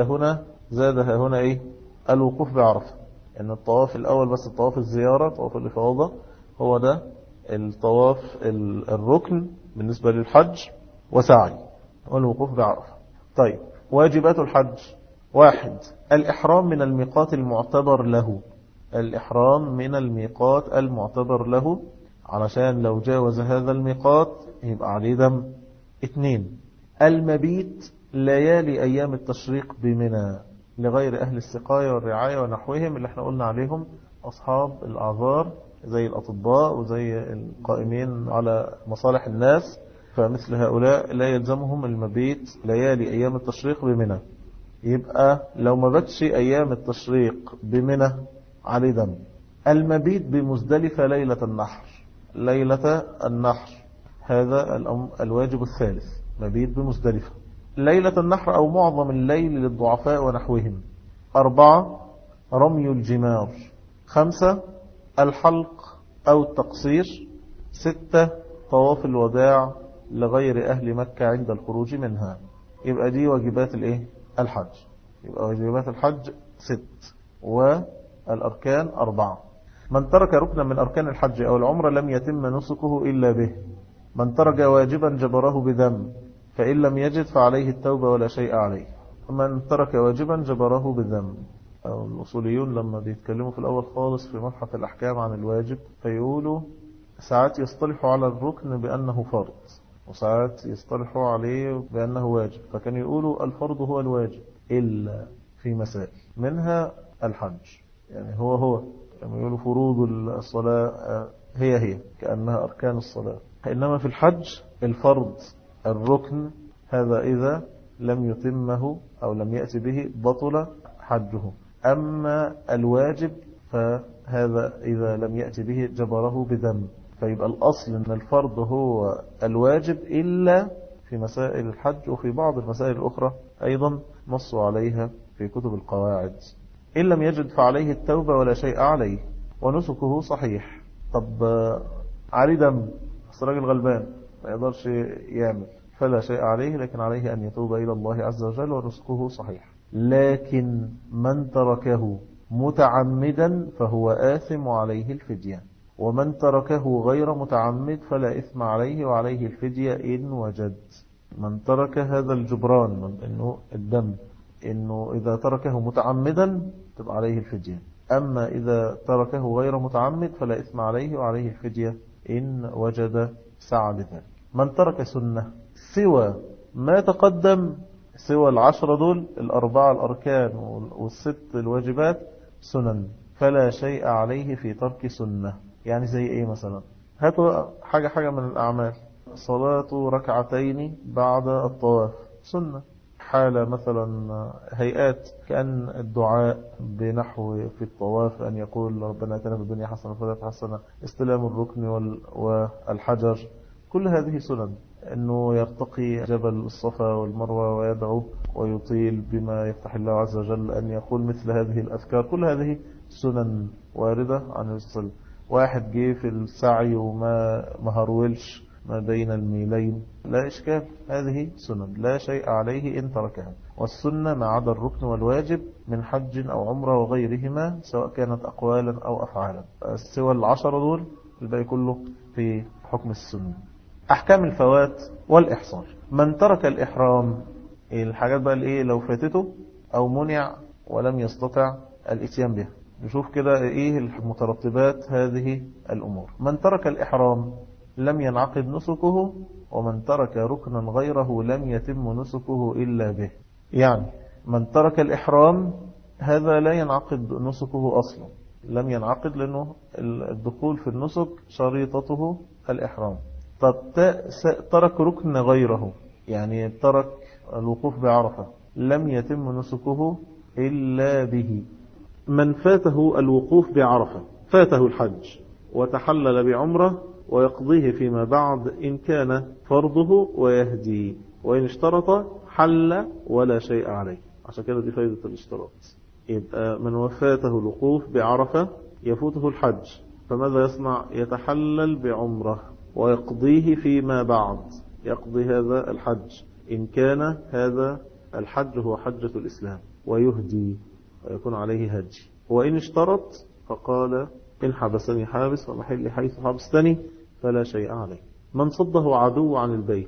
ها هنا إيه؟ الوقوف بعرفة. إن الطواف الأول بس الطواف الزيارة، طواف الإفاضة، هو ده الطواف الركن بالنسبة للحج. وسعي والوقوف بعرفة. طيب واجبات الحج: 1. الإحرام من الميقات المعتبر له، الإحرام من الميقات المعتبر له علشان لو جاوز هذا الميقات يبقى عليه دم. 2. المبيت ليالي أيام التشريق بمنى لغير أهل السقاية والرعاية ونحوهم اللي احنا قلنا عليهم أصحاب الأعذار زي الأطباء وزي القائمين على مصالح الناس، فمثل هؤلاء لا يلزمهم المبيت ليالي أيام التشريق بمنى. يبقى لو ما باتش أيام التشريق بمنى عليه دم. المبيت بمزدلفة ليلة النحر، ليلة النحر هذا الواجب الثالث، مبيت بمزدلفة ليلة النحر أو معظم الليل للضعفاء ونحوهم. 4. رمي الجمار. 5. الحلق أو التقصير. 6. طواف الوداع لغير أهل مكة عند الخروج منها. يبقى دي واجبات الحج. يبقى واجبات الحج 6 والأركان 4. من ترك ركنا من أركان الحج أو العمرة لم يتم نسكه إلا به. من ترك واجبا جبره بدم، فإن لم يجد فعليه التوبة ولا شيء عليه. من ترك واجبا جبره بالذنب. الأصوليون لما بيتكلموا في الأول خالص في مبحث الأحكام عن الواجب فيقولوا ساعات يصطلحوا على الركن بأنه فرض وساعات يصطلحوا عليه بأنه واجب، فكانوا يقولوا الفرض هو الواجب إلا في مسائل منها الحج، يعني هو لما يقولوا فروض الصلاة هي كأنها أركان الصلاة، إنما في الحج الفرض الركن هذا إذا لم يتمه أو لم يأتي به بطل حجه. أما الواجب فهذا إذا لم يأتي به جبره بذنب. فيبقى الأصل أن الفرض هو الواجب إلا في مسائل الحج، وفي بعض المسائل الأخرى أيضا نصوا عليها في كتب القواعد. إن لم يجد فعليه التوبة ولا شيء عليه ونسكه صحيح. طب عليه دم بس راجل غلبان ما يقدرش يعمل فلا شيء عليه، لكن عليه أن يتوب إلى الله عز وجل ونسكه صحيح. لكن من تركه متعمدا فهو آثم وعليه الفدية، ومن تركه غير متعمد فلا إثم عليه وعليه الفدية إن وجد. من ترك هذا الجبران من إنه الدم إنه إذا تركه متعمدا تبقى عليه الفدية، أما إذا تركه غير متعمد فلا إثم عليه وعليه الفدية إن وجد سعى لذلك. من ترك سنة سوى ما تقدم، سوى 10 دول 4 الأركان وال6 الواجبات سنن، فلا شيء عليه في ترك سنة. يعني زي إيه مثلا؟ هاتوا حاجة من الأعمال. صلاة ركعتين بعد الطواف سنة. حالة مثلا هيئات كأن الدعاء بنحو في الطواف أن يقول ربنا آتنا في الدنيا حسنة وفي الآخرة حسنة، استلام الركن والحجر، كل هذه سنن. أنه يرتقي جبل الصفا والمروة ويدعو ويطيل بما يفتح الله عز وجل، أن يقول مثل هذه الأذكار، كل هذه سنن واردة عن النبي صلى الله عليه وسلم. واحد جه في السعي وما هرولش ما بين الميلين لا إشكال، هذه سنن لا شيء عليه إن تركها. والسنة ما عدا الركن والواجب من حج أو عمرة وغيرهما سواء كانت أقوالا أو أفعالا. سوى 10 دول الباقي كله في حكم السنة. أحكام الفوات والإحصار. من ترك الإحرام، الحاجات بقى لو فاتته أو منع ولم يستطع الاتيان بها، نشوف كده المترتبات هذه الأمور. من ترك الإحرام لم ينعقد نسكه، ومن ترك ركنا غيره لم يتم نسكه إلا به. يعني من ترك الإحرام هذا لا ينعقد نسكه أصلا، لم ينعقد لأنه الدخول في النسك شريطته الإحرام. طب ترك ركن غيره، يعني ترك الوقوف بعرفة، لم يتم نسكه إلا به. من فاته الوقوف بعرفة فاته الحج وتحلل بعمرة ويقضيه فيما بعد إن كان فرضه ويهدي، وإن اشترط حل ولا شيء عليه. عشان كده دي فائدة الاشتراط. يبقى من وفاته الوقوف بعرفة يفوته الحج، فماذا يصنع؟ يتحلل بعمرة ويقضيه فيما بعد، يقضي هذا الحج إن كان هذا الحج هو حجة الإسلام، ويهدي ويكون عليه هدي. وإن اشترط فقال إن حبسني حابس ومحل حيث حبستني فلا شيء عليه. من صده عدو عن البيت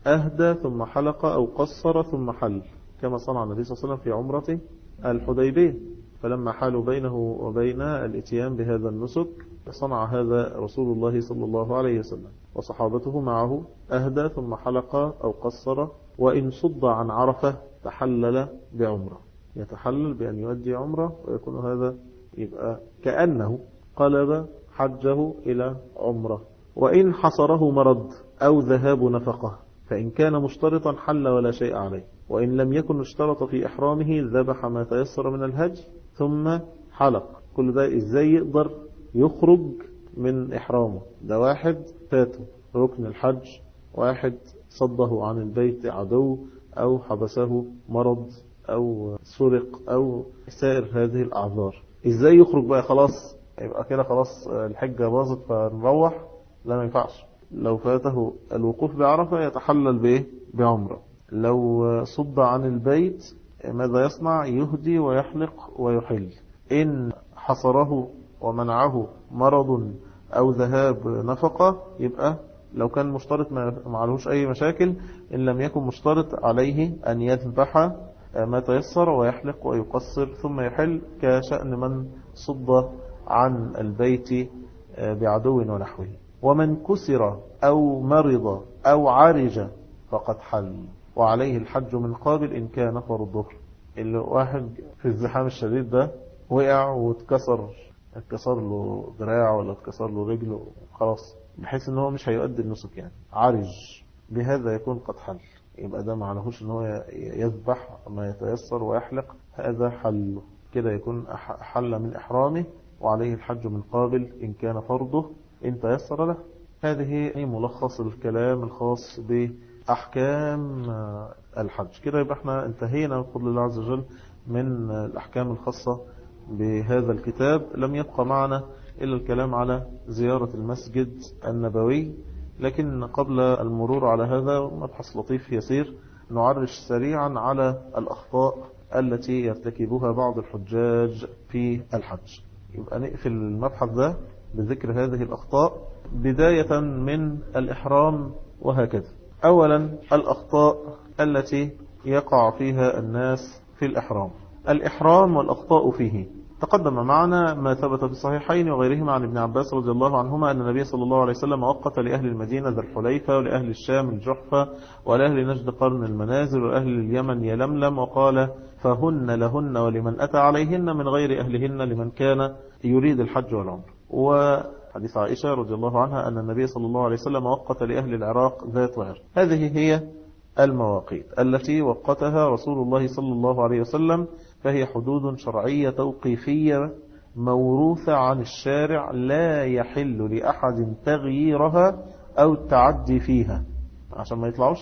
أهدى ثم حلق أو قصر ثم حل، كما صنع النبي صلى الله عليه وسلم في عمرة الحديبية، فلما حالوا بينه وبين الاتيان بهذا النسك صنع هذا رسول الله صلى الله عليه وسلم وصحابته معه، أهدى ثم حلق أو قصر. وإن صد عن عرفة تحلل بعمرة، يتحلل بأن يؤدي عمرة، ويكون هذا يبقى كأنه قلب حجه إلى عمرة. وإن حصره مرض أو ذهاب نفقه فإن كان مشترطا حل ولا شيء عليه، وإن لم يكن اشترط في إحرامه ذبح ما تيسر من الهدي ثم حلق. كل ده إزاي يقدر يخرج من إحرامه؟ ده واحد فاته ركن الحج، واحد صده عن البيت عدو، أو حبسه مرض، أو سرق، أو سائر هذه الأعذار. إزاي يخرج بقى؟ خلاص يبقى كده خلاص الحجة باظت فنروح؟ لا، ما ينفعش. لو فاته الوقوف بعرفة يتحلل بإيه؟ بعمرة. لو صد عن البيت ماذا يصنع؟ يهدي ويحلق ويحل. إن حصره ومنعه مرض أو ذهاب نفقة يبقى لو كان مشترط ما عليهوش أي مشاكل. إن لم يكن مشترط عليه أن يذبح ما تيسر ويحلق ويقصر ثم يحل، كشأن من صد عن البيت بعدو ونحوه. ومن كسر أو مرض أو عرج فقد حل، وعليه الحج من قابل إن كان فرضه. اللي واحد في الزحام الشديد ده وقع واتكسر له ذراع ولا اتكسر له رجله خلاص، بحيث ان هو مش هيؤدي النسك، يعني عرج، بهذا يكون قد حل. يبقى ده ما عليهوش ان هو يذبح ما يتيسر ويحلق، هذا حل كده، يكون حل من إحرامه وعليه الحج من قابل إن كان فرضه إن تيسر له. هذه ملخص الكلام الخاص بأحكام الحج. كده يبقى احنا انتهينا بفضل الله عز وجل من الأحكام الخاصة بهذا الكتاب. لم يبقى معنا إلا الكلام على زيارة المسجد النبوي، لكن قبل المرور على هذا مبحث لطيف يسير، نعرج سريعا على الأخطاء التي يرتكبها بعض الحجاج في الحج. يبقى نقفل المبحث ده بذكر هذه الأخطاء بداية من الإحرام وهكذا. أولا الأخطاء التي يقع فيها الناس في الإحرام والأخطاء فيه. تقدم معنا ما ثبت في الصحيحين وغيرهما عن ابن عباس رضي الله عنهما أن النبي صلى الله عليه وسلم وقت لأهل المدينة ذا الحليفة، ولأهل الشام الجحفة، ولأهل نجد قرن المنازل، ولأهل اليمن يلملم، وقال فهن لهن ولمن أتى عليهن من غير أهلهن لمن كان يريد الحج والعمر. وحديث عائشة رضي الله عنها أن النبي صلى الله عليه وسلم وقت لأهل العراق ذات وعر. هذه هي المواقيت التي وقتها رسول الله صلى الله عليه وسلم، فهي حدود شرعية توقيفية موروثة عن الشارع، لا يحل لأحد تغييرها أو التعدي فيها، عشان ما يطلعوش.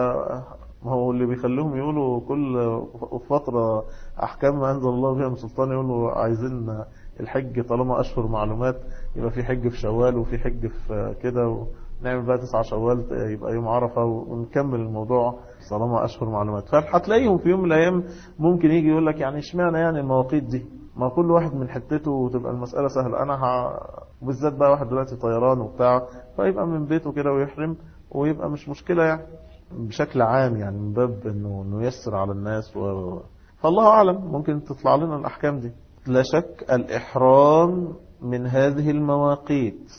ما هو اللي بيخليهم يقولوا كل فترة أحكام ما أنزل الله بها من سلطان، يقولوا عايزين الحج طالما أشهر معلومات يبقى في حج في شوال وفي حج في كده، ونعمل بقى 9 شوال يبقى يوم عرفة ونكمل الموضوع طالما أشهر معلومات. فهتلاقيهم في يوم من الأيام ممكن يجي يقول لك يعني اشمعنى يعني المواقيت دي، ما كل واحد من حتته وتبقى المسألة سهلة. أنا بالذات بقى واحد دلوقتي طيران وبتاع، فيبقى من بيته كده ويحرم ويبقى مش مشكلة يعني بشكل عام، يعني من باب انه يسر على الناس فالله أعلم ممكن تطلع لنا الأحكام دي. لا شك الإحرام من هذه المواقيت،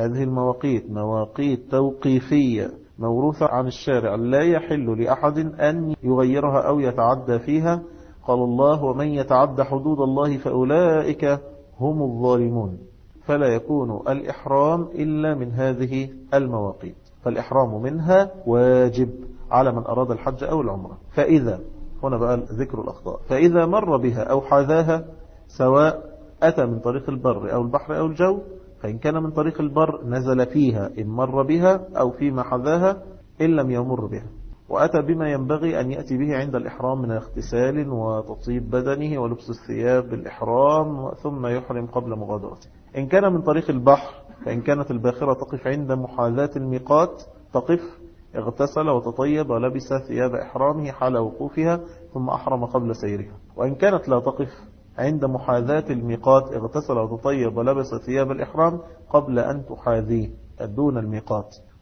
مواقيت توقيفية موروثة عن الشارع، لا يحل لأحد أن يغيرها أو يتعدى فيها. قال الله ومن يتعدى حدود الله فأولئك هم الظالمون. فلا يكون الإحرام إلا من هذه المواقيت، فالإحرام منها واجب على من أراد الحج أو العمرة. فإذا هنا بقى ذكر الأخطاء، فإذا مر بها أو حاذاها، سواء أتى من طريق البر أو البحر أو الجو، فإن كان من طريق البر نزل فيها إن مر بها أو فيما حذاها إن لم يمر بها، وأتى بما ينبغي أن يأتي به عند الإحرام من اغتسال وتطيب بدنه ولبس الثياب بالإحرام ثم يحرم قبل مغادرته. إن كان من طريق البحر، فإن كانت الباخرة تقف عند محاذاة الميقات، تقف اغتسل وتطيب ولبس ثياب إحرامه حال وقوفها ثم أحرم قبل سيرها. وإن كانت لا تقف عند محاذاة الميقات، اغتسل وتطيب ولبس ثياب الإحرام قبل أن تحاذيه دون الميقات.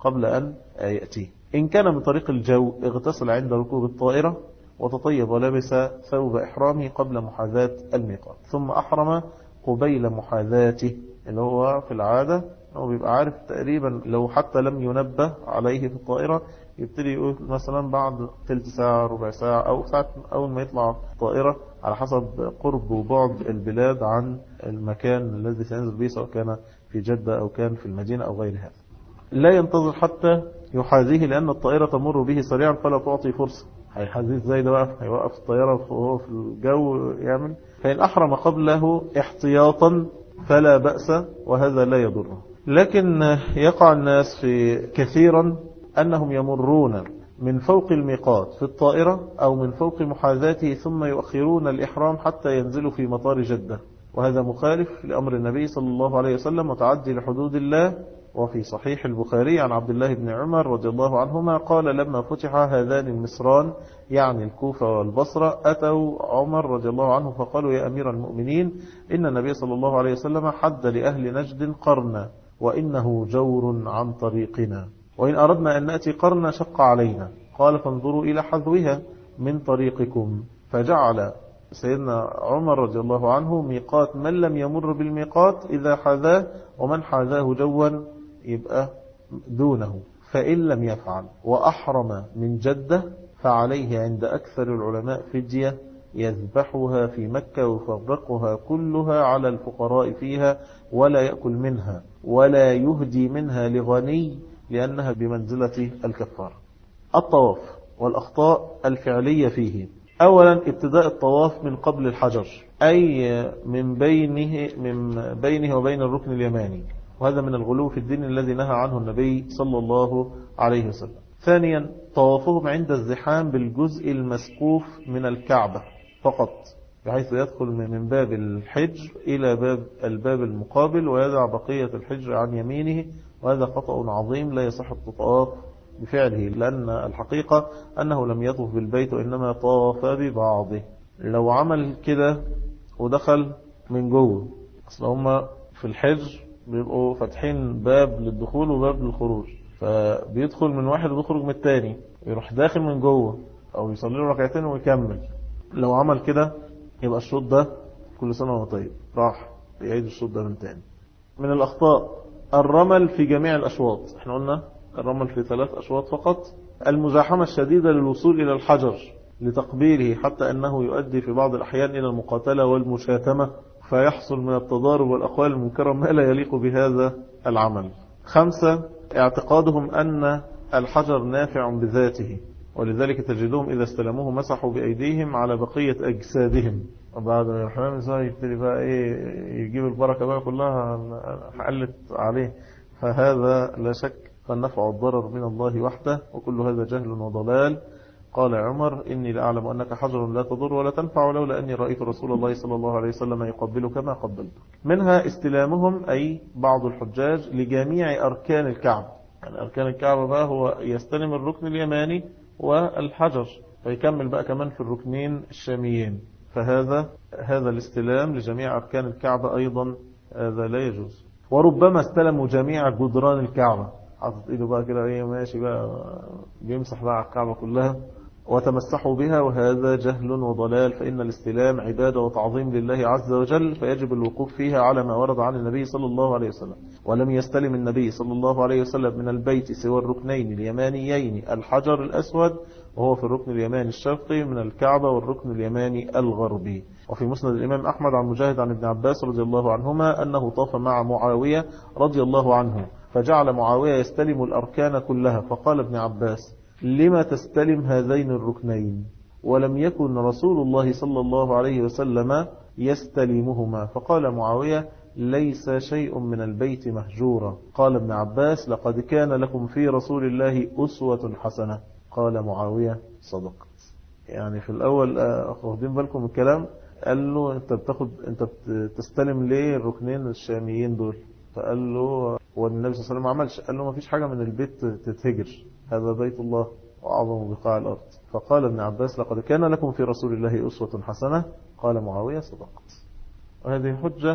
قبل أن يأتيه. إن كان من طريق الجو اغتسل عند ركوب الطائرة وتطيب ولبس ثوب إحرامه قبل محاذاة الميقات، ثم أحرم قبيل محاذاته، اللي هو في العادة هو بيبقى عارف تقريبا لو حتى لم ينبه عليه في الطائرة يبتدي يقول مثلا بعد تلت ساعة ربع ساعة أو ساعة أول ما يطلع الطائرة على حسب قرب وبعد البلاد عن المكان الذي سينزل به، سواء كان في جدة أو كان في المدينة أو غير هذا. لا ينتظر حتى يحاذيه لأن الطائرة تمر به سريعا فلا تعطي فرصة. هيحاذيه ازاي ده بقى؟ هيوقف الطائرة وهو في الجو يعمل. فإن أحرم قبله احتياطا فلا بأس وهذا لا يضره. لكن يقع الناس في كثيرا أنهم يمرون من فوق الميقات في الطائرة أو من فوق محاذاته ثم يؤخرون الإحرام حتى ينزلوا في مطار جدة، وهذا مخالف لأمر النبي صلى الله عليه وسلم وتعدي لحدود الله. وفي صحيح البخاري عن عبد الله بن عمر رضي الله عنهما قال لما فتح هذان المصران يعني الكوفة والبصرة أتوا عمر رضي الله عنه فقالوا يا أمير المؤمنين إن النبي صلى الله عليه وسلم حد لأهل نجد قرنا وإنه جور عن طريقنا، وإن أردنا أن نأتي قرنا شق علينا، قال فانظروا إلى حذوها من طريقكم. فجعل سيدنا عمر رضي الله عنه ميقات من لم يمر بالميقات إذا حذاه، ومن حذاه جوا يبقى دونه. فإن لم يفعل وأحرم من جدة فعليه عند أكثر العلماء فدية يذبحها في مكة ويفرقها كلها على الفقراء فيها ولا يأكل منها ولا يهدي منها لغني لأنها بمنزلة الكفار. الطواف والأخطاء الفعلية فيه: أولا ابتداء الطواف من قبل الحجر، أي من بينه وبين الركن اليماني، وهذا من الغلو في الدين الذي نهى عنه النبي صلى الله عليه وسلم. ثانيا طوافهم عند الزحام بالجزء المسقوف من الكعبة فقط، بحيث يدخل من باب الحجر إلى الباب المقابل ويدع بقية الحجر عن يمينه، وهذا خطأ عظيم لا يصح الطواف بفعله، لأن الحقيقة أنه لم يطوف بالبيت وإنما طاف ببعضه. لو عمل كده ودخل من جوه، أصل هم في الحجر بيبقوا فاتحين باب للدخول وباب للخروج، فبيدخل من واحد ويخرج من التاني، يروح داخل من جوه أو يصلي له ركعتين ويكمل. لو عمل كده يبقى الشوط ده كل سنة وهو طيب راح يعيد الشوط ده من تاني. من الأخطاء الرمل في جميع الأشواط، احنا قلنا الرمل في 3 أشواط فقط. المزاحمة الشديدة للوصول إلى الحجر لتقبيله حتى أنه يؤدي في بعض الأحيان إلى المقاتلة والمشاتمة، فيحصل من التضارب والأقوال المنكرة ما لا يليق بهذا العمل. 5 اعتقادهم أن الحجر نافع بذاته، ولذلك تجدهم إذا استلموه مسحوا بأيديهم على بقية أجسادهم، وبعد ما الحمام ازاي يبتدي بقى يجيب البركة بقى كلها حلت عليه. فهذا لا شك فالنفع والضرر من الله وحده، وكل هذا جهل وضلال. قال عمر إني لأعلم أنك حجر لا تضر ولا تنفع ولولا أني رأيت رسول الله صلى الله عليه وسلم يقبلك ما قبلتك. منها استلامهم أي بعض الحجاج لجميع أركان الكعبة، يعني أركان الكعبة بقى هو يستلم الركن اليماني والحجر فيكمل بقى كمان في الركنين الشاميين، فهذا الاستلام لجميع أركان الكعبة أيضا هذا لا يجوز. وربما استلموا جميع جدران الكعبة، حاطط ايده بقى كده ماشي بقى بيمسح بقى على الكعبة كلها وتمسحوا بها، وهذا جهل وضلال. فإن الاستلام عبادة وتعظيم لله عز وجل، فيجب الوقوف فيها على ما ورد عن النبي صلى الله عليه وسلم. ولم يستلم النبي صلى الله عليه وسلم من البيت سوى الركنين اليمانيين الحجر الأسود وهو في الركن اليماني الشرقي من الكعبة والركن اليماني الغربي. وفي مسند الإمام أحمد عن مجاهد عن ابن عباس رضي الله عنهما أنه طاف مع معاوية رضي الله عنه، فجعل معاوية يستلم الأركان كلها، فقال ابن عباس لما تستلم هذين الركنين ولم يكن رسول الله صلى الله عليه وسلم يستلمهما؟ فقال معاوية ليس شيء من البيت مهجورا. قال ابن عباس لقد كان لكم في رسول الله أسوة حسنة. قال معاوية صدقت. يعني في الأول واخدين بالكم من الكلام، قال له انت بتستلم ليه الركنين الشاميين دول؟ فقال له والنبي صلى الله عليه وسلم ما عملش. قال له ما فيش حاجة من البيت تتهجر، هذا بيت الله وأعظم بقاع الأرض. فقال ابن عباس لقد كان لكم في رسول الله أسوة حسنة. قال معاوية صدقت. وهذه حجة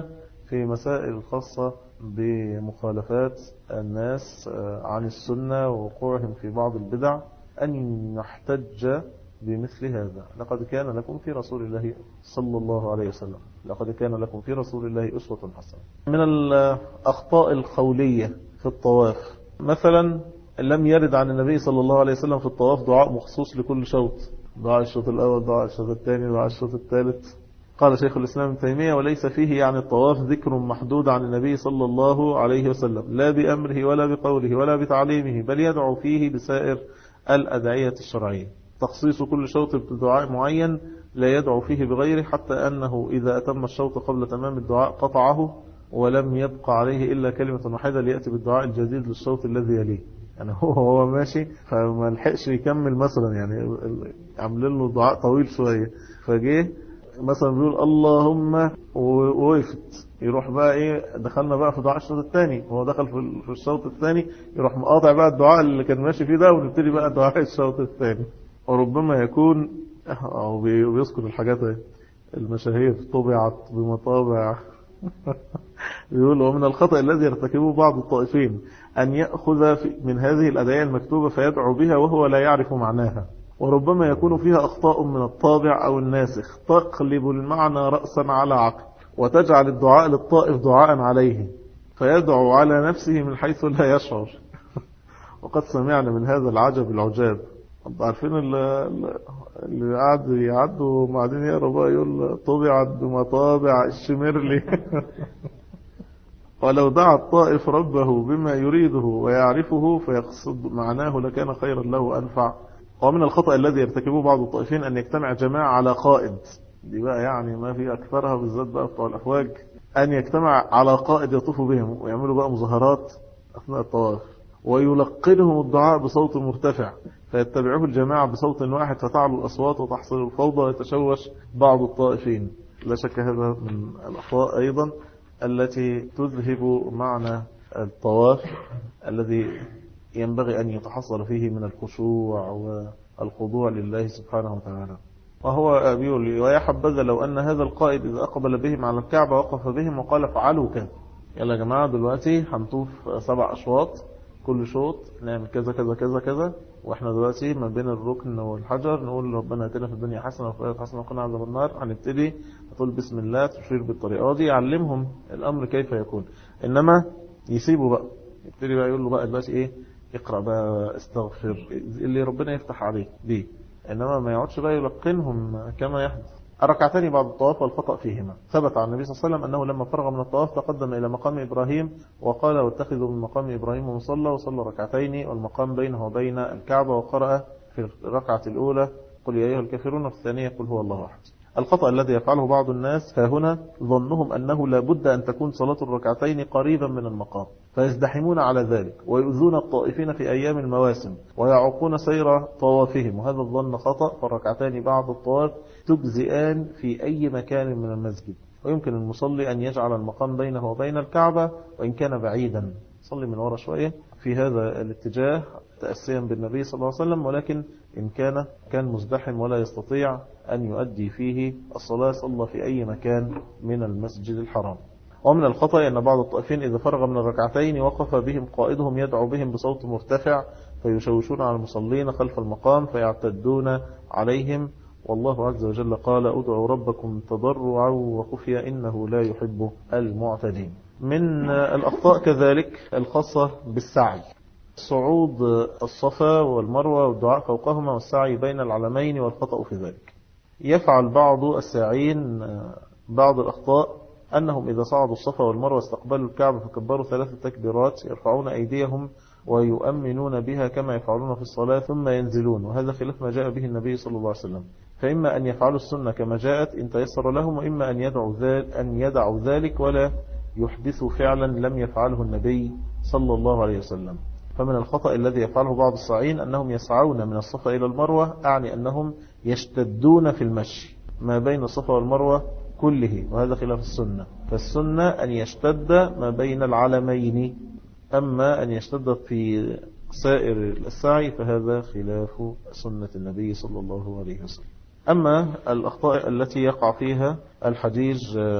في مسائل خاصة بمخالفات الناس عن السنة ووقوعهم في بعض البدع أن نحتج بمثل هذا. لقد كان لكم في رسول الله صلى الله عليه وسلم لقد كان لكم في رسول الله أسوة حسنة. من الأخطاء القولية في الطواف مثلا لم يرد عن النبي صلى الله عليه وسلم في الطواف دعاء مخصوص لكل شوط، دعاء الشوط الأول، دعاء الشوط الثاني، دعاء الشوط الثالث. قال شيخ الإسلام ابن تيمية: وليس فيه يعني الطواف ذكر محدود عن النبي صلى الله عليه وسلم لا بأمره ولا بقوله ولا بتعليمه، بل يدعو فيه بسائر الأدعية الشرعية. تخصيص كل شوط بدعاء معين لا يدعو فيه بغيره، حتى أنه إذا أتم الشوط قبل تمام الدعاء قطعه ولم يبقى عليه إلا كلمة واحدة ليأتي بالدعاء الجديد للشوط الذي يليه. يعني هو ماشي فما لحقش يكمل مثلا، يعني عاملين له دعاء طويل شوية، فجيه مثلا بيقول اللهم ووقفت، يروح بقى ايه دخلنا بقى في دعاء الشوط الثاني، هو دخل في الشوط الثاني يروح مقاطع بقى الدعاء اللي كان ماشي فيه ده ونبتدي بقى دعاء الشوط الثاني. وربما يكون او بيذكر الحاجات المشاهير طبعت بمطابع بيقول: ومن الخطأ الذي يرتكبه بعض الطائفين أن يأخذ من هذه الأدعية المكتوبة فيدعو بها وهو لا يعرف معناها، وربما يكون فيها أخطاء من الطابع أو الناسخ تقلب المعنى رأسا على عقب وتجعل الدعاء للطائف دعاء عليه فيدعو على نفسه من حيث لا يشعر. وقد سمعنا من هذا العجب العجاب. عارفين اللي قاعد يعدوا وبعدين يقرأ بقى يقول طبعت بمطابع الشمرلي ولو دعا الطائف ربه بما يريده ويعرفه فيقصد معناه لكان خيرا له أنفع. ومن الخطأ الذي يرتكبه بعض الطائفين أن يجتمع جماعة على قائد، دي بقى يعني ما في أكثرها بالذات بقى بتوع الأفواج، أن يجتمع على قائد يطوف بهم ويعملوا بقى مظاهرات أثناء الطواف ويلقنهم الدعاء بصوت مرتفع فيتبعه الجماعة بصوت واحد فتعلو الأصوات وتحصل الفوضى ويتشوش بعض الطائفين. لا شك هذا من الأخطاء أيضا التي تذهب معنى الطواف الذي ينبغي أن يتحصل فيه من الخشوع والخضوع لله سبحانه وتعالى. وهو بيقول: ويا حبذا لو أن هذا القائد إذا أقبل بهم على الكعبة وقف بهم وقال افعلوا كذا، يلا يا جماعة دلوقتي هنطوف 7 أشواط، كل شوط نعمل كذا كذا كذا كذا، واحنا دلوقتي ما بين الركن والحجر نقول ربنا اتنا في الدنيا حسنة وفي الآخرة حسنة وقنا عذاب النار. هنبتدي هتقول بسم الله، تشير بالطريقة دي، يعلمهم الأمر كيف يكون. إنما يسيبوا بقى، يبتدي بقى يقول له بقى دلوقتي إيه، اقرأ بقى، استغفر، اللي ربنا يفتح عليه دي، إنما ما يقعدش بقى يلقنهم كما يحدث. الركعتان بعد الطواف والخطأ فيهما. ثبت عن النبي صلى الله عليه وسلم أنه لما فرغ من الطواف تقدم إلى مقام إبراهيم وقال: واتخذوا من مقام إبراهيم مصلى، وصلى ركعتين والمقام بينه وبين الكعبة، وقرأ في الركعة الأولى قل يا أيها الكافرون، وفي الثانية قل هو الله أحد. الخطأ الذي يفعله بعض الناس ها هنا ظنهم أنه لا بد أن تكون صلاة الركعتين قريبا من المقام فيزدحمون على ذلك ويؤذون الطائفين في أيام المواسم ويعوقون سير طوافهم، وهذا الظن خطأ. فالركعتان بعد الطواف تجزئان في أي مكان من المسجد، ويمكن المصلي أن يجعل المقام بينه وبين الكعبة وإن كان بعيدا، صلي من وراء شوية في هذا الاتجاه تأسيا بالنبي صلى الله عليه وسلم، ولكن إن كان مزدحم ولا يستطيع أن يؤدي فيه الصلاة صلى في أي مكان من المسجد الحرام. ومن الخطأ أن بعض الطائفين إذا فرغ من الركعتين وقف بهم قائدهم يدعو بهم بصوت مرتفع فيشوشون على المصلين خلف المقام فيعتدون عليهم، والله عز وجل قال: ادعوا ربكم تضرعا وخفيا إنه لا يحب المعتدين. من الأخطاء كذلك الخاصة بالسعي، صعود الصفا والمروة والدعاء فوقهما والسعي بين العلمين والخطأ في ذلك. يفعل بعض الساعين بعض الأخطاء أنهم إذا صعدوا الصفا والمروة استقبلوا الكعبة فكبروا 3 تكبيرات يرفعون أيديهم ويؤمنون بها كما يفعلون في الصلاة ثم ينزلون، وهذا خلاف ما جاء به النبي صلى الله عليه وسلم. فإما أن يفعلوا السنة كما جاءت إن تيسر لهم، وإما أن يدعوا ذلك ولا يحدثوا فعلا لم يفعله النبي صلى الله عليه وسلم. فمن الخطأ الذي يفعله بعض الساعين أنهم يسعون من الصفا إلى المروة، أعني أنهم يشتدون في المشي ما بين الصفا والمروة كله، وهذا خلاف السنة. فالسنة أن يشتد ما بين العلمين، أما أن يشتد في سائر السعي فهذا خلاف سنة النبي صلى الله عليه وسلم. أما الأخطاء التي يقع فيها الحجيج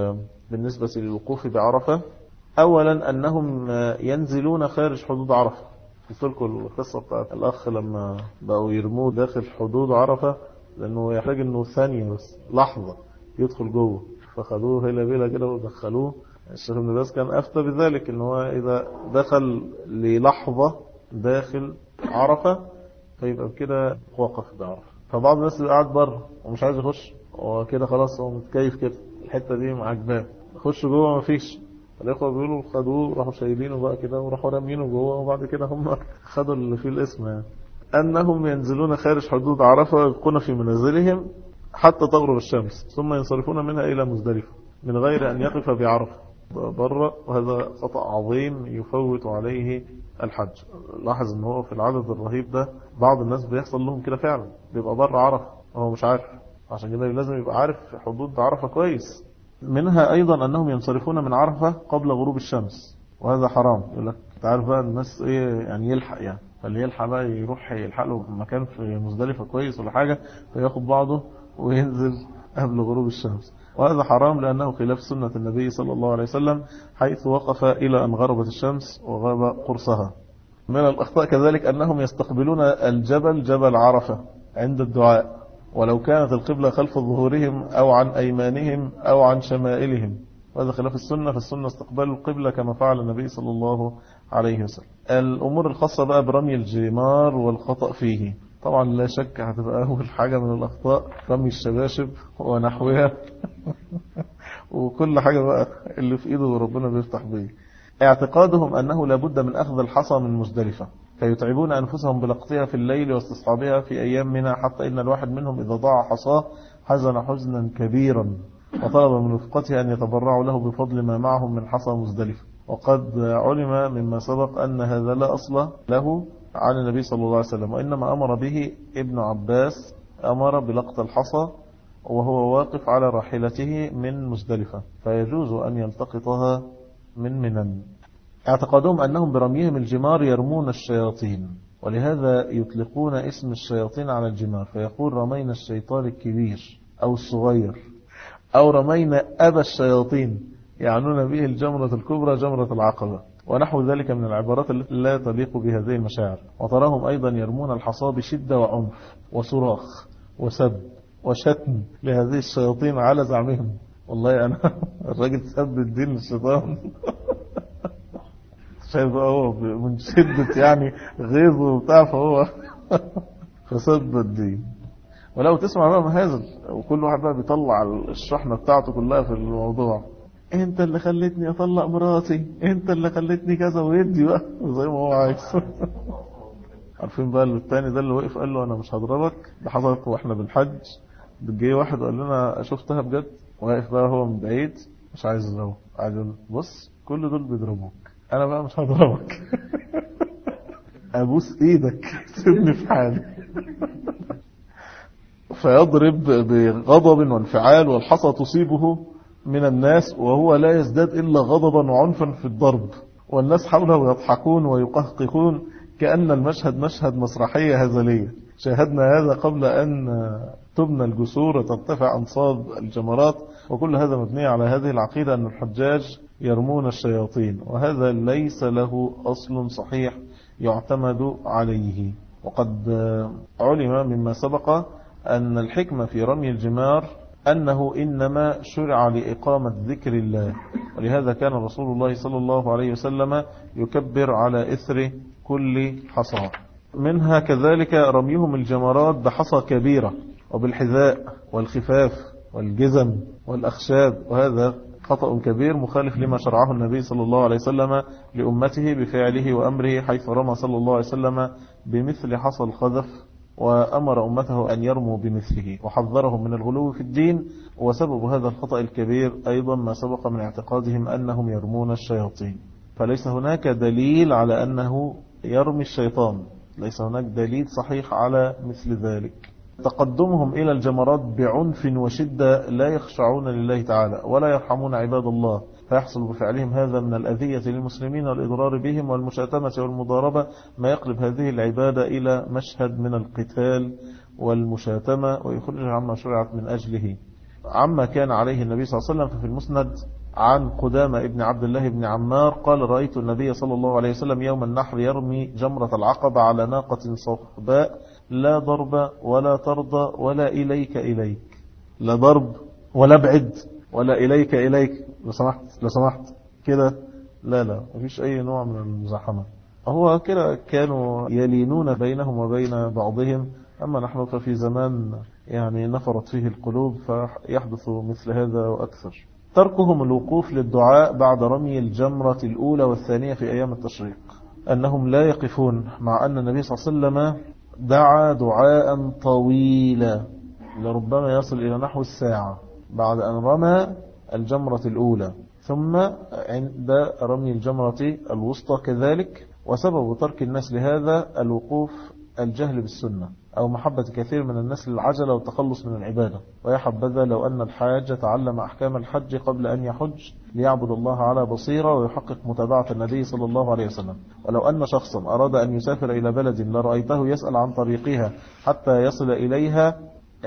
بالنسبة للوقوف بعرفة. أولا أنهم ينزلون خارج حدود عرفة. قلت لكم القصة بتاعت الأخ لما بقوا يرموه داخل حدود عرفة، لأنه يحتاج أنه ثانية بس لحظة يدخل جوه، فخدوه هلا بيلا كده ودخلوه. الشيخ ابن باز كان أفتى بذلك، أنه إذا دخل للحظة داخل عرفة فيبقى كده وقف بعرفة. فبعض الناس اللي قاعد بره ومش عايز يخش، وكده خلاص هو متكيف كده الحتة دي عجباه، خش جوه مفيش. الإخوة بيقولوا خدوه راحوا شايلينه بقى كده وراحوا رامينه جوه، وبعد كده هم خدوا اللي فيه الاسم يعني. أنهم ينزلون خارج حدود عرفة ويبقون في منازلهم حتى تغرب الشمس، ثم ينصرفون منها إلى مزدلفة من غير أن يقف بعرفة بره. وهذا خطأ عظيم يفوت عليه الحج. لاحظ ان هو في العدد الرهيب ده بعض الناس بيحصل لهم كده فعلا، بيبقى بره عرفة وهو مش عارف. عشان كده لازم يبقى عارف حدود عرفة كويس. منها أيضا أنهم ينصرفون من عرفة قبل غروب الشمس، وهذا حرام. يقول لك تعرف بقى الناس إيه يعني، يلحق يعني، فاللي يلحق بقى يروح يلحق له مكان في مزدلفة كويس ولا حاجة، فياخد بعضه وينزل قبل غروب الشمس. وهذا حرام لأنه خلاف سنة النبي صلى الله عليه وسلم، حيث وقف إلى أن غربت الشمس وغاب قرصها. من الأخطاء كذلك أنهم يستقبلون الجبل جبل عرفة عند الدعاء، ولو كانت القبلة خلف ظهورهم أو عن أيمانهم أو عن شمائلهم، وهذا خلاف السنة. فالسنة استقبال القبلة كما فعل النبي صلى الله عليه وسلم. الأمور الخاصة بقى برمي الجمار والخطأ فيه، طبعا لا شك هتبقى أول حاجة من الأخطاء رمي الشباشب ونحوها وكل حاجة بقى اللي في إيده ربنا بيفتح بيه. اعتقادهم أنه لابد من أخذ الحصى من مزدلفة، فيتعبون أنفسهم بلقطها في الليل واستصحابها في أيام منها، حتى إن الواحد منهم إذا ضاع حصاه حزن حزنا كبيرا، وطلب من رفقته أن يتبرعوا له بفضل ما معهم من حصى مزدلفة. وقد علم مما سبق أن هذا لا أصل له عن النبي صلى الله عليه وسلم، وإنما أمر به ابن عباس، أمر بلقط الحصى وهو واقف على راحلته من مزدلفة، فيجوز أن يلتقطها من منن. اعتقادهم أنهم برميهم الجمار يرمون الشياطين، ولهذا يطلقون اسم الشياطين على الجمار، فيقول رمينا الشيطان الكبير أو الصغير، أو رمينا أبا الشياطين، يعنون به الجمرة الكبرى جمرة العقبة، ونحو ذلك من العبارات التي لا تليق بهذه المشاعر. وتراهم أيضا يرمون الحصى بشدة وعنف وصراخ وسب وشتم لهذه الشياطين على زعمهم. والله أنا الراجل سب الدين للشيطان شايف بقى هو من شدة يعني غيظه وبتاع، فهو فسب الدين. ولو تسمع بقى مهازل، وكل واحد بقى بيطلع الشحنة بتاعته كلها في الموضوع، انت اللي خلتني اطلق مراتي، انت اللي خلتني كذا، ويدي بقى زي ما هو عايز. عارفين بقى الثاني ده اللي وقف قال له انا مش هضربك، ده حصلت واحنا بالحج، جه واحد وقال لنا شفتها بجد، واقف بقى هو من بعيد مش عايز يضربه، قاعد يقول بص كل دول بيضربوك، انا بقى مش هضربك ابوس ايدك سيبني في حالي. فيضرب بغضب وانفعال، والحصى تصيبه من الناس وهو لا يزداد إلا غضبا وعنفا في الضرب، والناس حوله يضحكون ويقهقهون كأن المشهد مشهد مسرحية هزلية. شاهدنا هذا قبل أن تبنى الجسور وترتفع أنصاب الجمرات، وكل هذا مبني على هذه العقيدة أن الحجاج يرمون الشياطين، وهذا ليس له أصل صحيح يعتمد عليه. وقد علم مما سبق أن الحكمة في رمي الجمار أنه إنما شرع لإقامة ذكر الله، ولهذا كان رسول الله صلى الله عليه وسلم يكبر على إثر كل حصى. منها كذلك رميهم الجمرات بحصى كبيرة وبالحذاء والخفاف والجزم والأخشاب، وهذا خطأ كبير مخالف لما شرعه النبي صلى الله عليه وسلم لأمته بفعله وأمره، حيث رمى صلى الله عليه وسلم بمثل حصى الخذف، وأمر أمته أن يرموا بمثله، وحذرهم من الغلو في الدين. وسبب هذا الخطأ الكبير أيضا ما سبق من اعتقادهم أنهم يرمون الشياطين، فليس هناك دليل على أنه يرمي الشيطان، ليس هناك دليل صحيح على مثل ذلك. تقدمهم إلى الجمرات بعنف وشدة، لا يخشعون لله تعالى ولا يرحمون عباد الله، فيحصل بفعلهم هذا من الأذية للمسلمين والإضرار بهم والمشاتمة والمضاربة، ما يقلب هذه العبادة إلى مشهد من القتال والمشاتمة، ويخرج عما شرعت من أجله. عما كان عليه النبي صلى الله عليه وسلم، ففي المسند عن قدامة ابن عبد الله بن عمار قال رأيت النبي صلى الله عليه وسلم يوم النحر يرمي جمرة العقبة على ناقة صفباء لا ضرب ولا ترضى ولا إليك إليك، لا ضرب ولا بعد ولا إليك إليك، لو سمحت كده، لا مفيش أي نوع من المزاحمة. هو كده كانوا يلينون بينهم وبين بعضهم، أما نحن ففي زمان يعني نفرت فيه القلوب فيحدث مثل هذا وأكثر. تركهم الوقوف للدعاء بعد رمي الجمرة الأولى والثانية في أيام التشريق، أنهم لا يقفون، مع أن النبي صلى الله عليه وسلم دعا دعاء طويلا لربما يصل إلى نحو الساعة بعد أن رمى الجمرة الأولى، ثم عند رمي الجمرة الوسطى كذلك. وسبب ترك الناس لهذا الوقوف الجهل بالسنة أو محبة كثير من الناس للعجلة والتخلص من العبادة. ويا حبذا لو أن الحاج تعلم أحكام الحج قبل أن يحج ليعبد الله على بصيرة ويحقق متابعة النبي صلى الله عليه وسلم. ولو أن شخصا أراد أن يسافر إلى بلد لرأيته يسأل عن طريقها حتى يصل إليها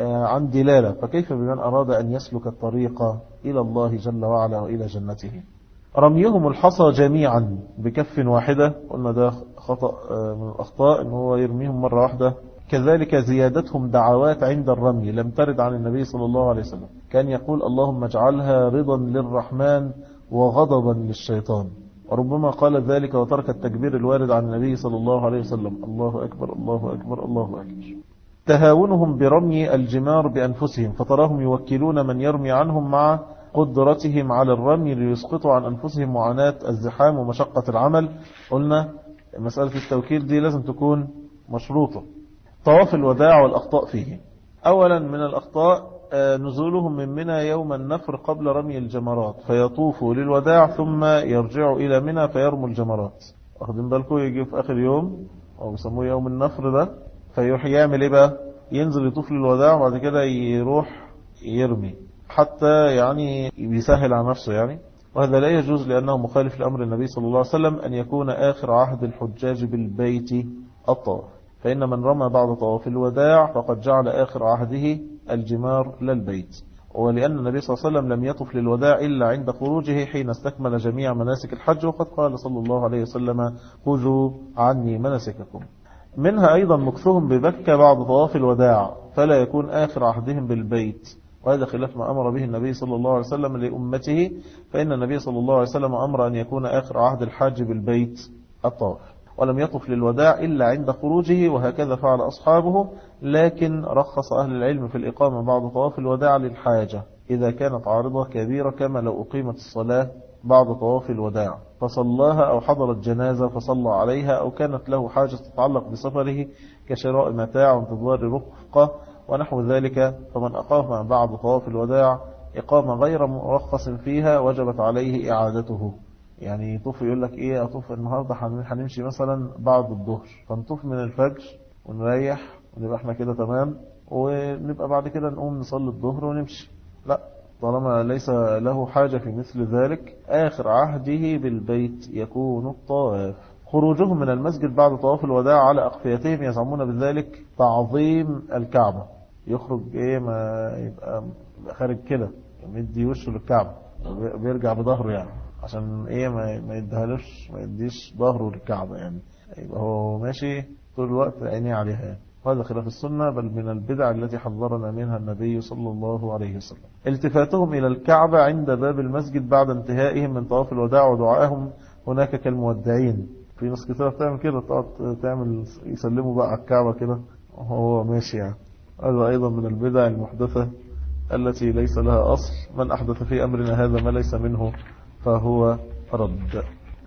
عن دلالة، فكيف بمن أراد أن يسلك الطريق إلى الله جل وعلا وإلى جنته. رميهم الحصى جميعا بكف واحدة، قلنا ده خطأ من الأخطاء أنه هو يرميهم مرة واحدة. كذلك زيادتهم دعوات عند الرمي لم ترد عن النبي صلى الله عليه وسلم، كان يقول اللهم اجعلها رضا للرحمن وغضبا للشيطان، وربما قال ذلك وترك التكبير الوارد عن النبي صلى الله عليه وسلم، الله أكبر الله أكبر الله أكبر. تهاونهم برمي الجمار بأنفسهم، فتراهم يوكلون من يرمي عنهم مع قدرتهم على الرمي ليسقطوا عن أنفسهم معاناة الزحام ومشقة العمل. قلنا مسألة التوكيل دي لازم تكون مشروطة. طواف الوداع والأخطاء فيه، أولا من الأخطاء نزولهم من منى يوم النفر قبل رمي الجمرات، فيطوفوا للوداع ثم يرجعوا إلى منى فيرموا الجمرات. واخدين بالكم، يجي في آخر يوم أو بيسموه يوم النفر ده، فيروح يعمل إيه بقى؟ ينزل يطوف للوداع وبعد كده يروح يرمي حتى يعني بيسهل على نفسه يعني. وهذا لا يجوز لأنه مخالف لأمر النبي صلى الله عليه وسلم أن يكون آخر عهد الحجاج بالبيت الطواف، فإن من رمى بعد طواف الوداع فقد جعل آخر عهده الجمار للبيت. ولأن النبي صلى الله عليه وسلم لم يطف للوداع إلا عند خروجه حين استكمل جميع مناسك الحج، وقد قال صلى الله عليه وسلم خذوا عني مناسككم. منها أيضا مكثهم ببكة بعد طواف الوداع فلا يكون آخر عهدهم بالبيت، وهذا خلاف ما أمر به النبي صلى الله عليه وسلم لأمته، فإن النبي صلى الله عليه وسلم أمر أن يكون آخر عهد الحاج بالبيت الطواف، ولم يطف للوداع إلا عند خروجه، وهكذا فعل أصحابه. لكن رخص أهل العلم في الإقامة بعد طواف الوداع للحاجة إذا كانت عارضة كبيرة، كما لو أقيمت الصلاة بعد طواف الوداع فصلاها، أو حضرت جنازة فصلى عليها، أو كانت له حاجة تتعلق بسفره كشراء متاع وانتظار رفقة ونحو ذلك، فمن أقام بعد طواف الوداع إقامة غير مرخص فيها وجبت عليه إعادته. يعني يطوف يقول لك إيه، أطوف النهاردة هنمشي مثلا بعد الظهر، فنطوف من الفجر ونريح ونبقى احنا كده تمام، ونبقى بعد كده نقوم نصلي الظهر ونمشي. لا، طالما ليس له حاجة في مثل ذلك آخر عهده بالبيت يكون الطواف. خروجهم من المسجد بعد طواف الوداع على أقفيتهم يزعمون بذلك تعظيم الكعبة، يخرج إيه ما يبقى خارج كده يمدي وشه للكعبة بيرجع بظهره، يعني عشان إيه ما يدهلش، ما يديش ظهره للكعبة، يعني يبقى هو ماشي طول الوقت عينيه عليها يعني. هذا خلاف السنة، بل من البدع التي حذرنا منها النبي صلى الله عليه وسلم. التفاتهم إلى الكعبة عند باب المسجد بعد انتهائهم من طواف الوداع ودعائهم هناك كالمودعين. في ناس كتير بتعمل كده، تقعد تعمل يسلموا بقى على الكعبة كده وهو ماشي يعني. هذا أيضا من البدع المحدثة التي ليس لها أصل، من أحدث في أمرنا هذا ما ليس منه فهو رد.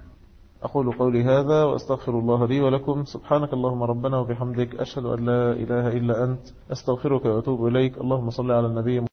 أقول قولي هذا وأستغفر الله لي ولكم. سبحانك اللهم ربنا وبحمدك، أشهد أن لا إله إلا أنت، أستغفرك وأتوب إليك. اللهم صل على النبي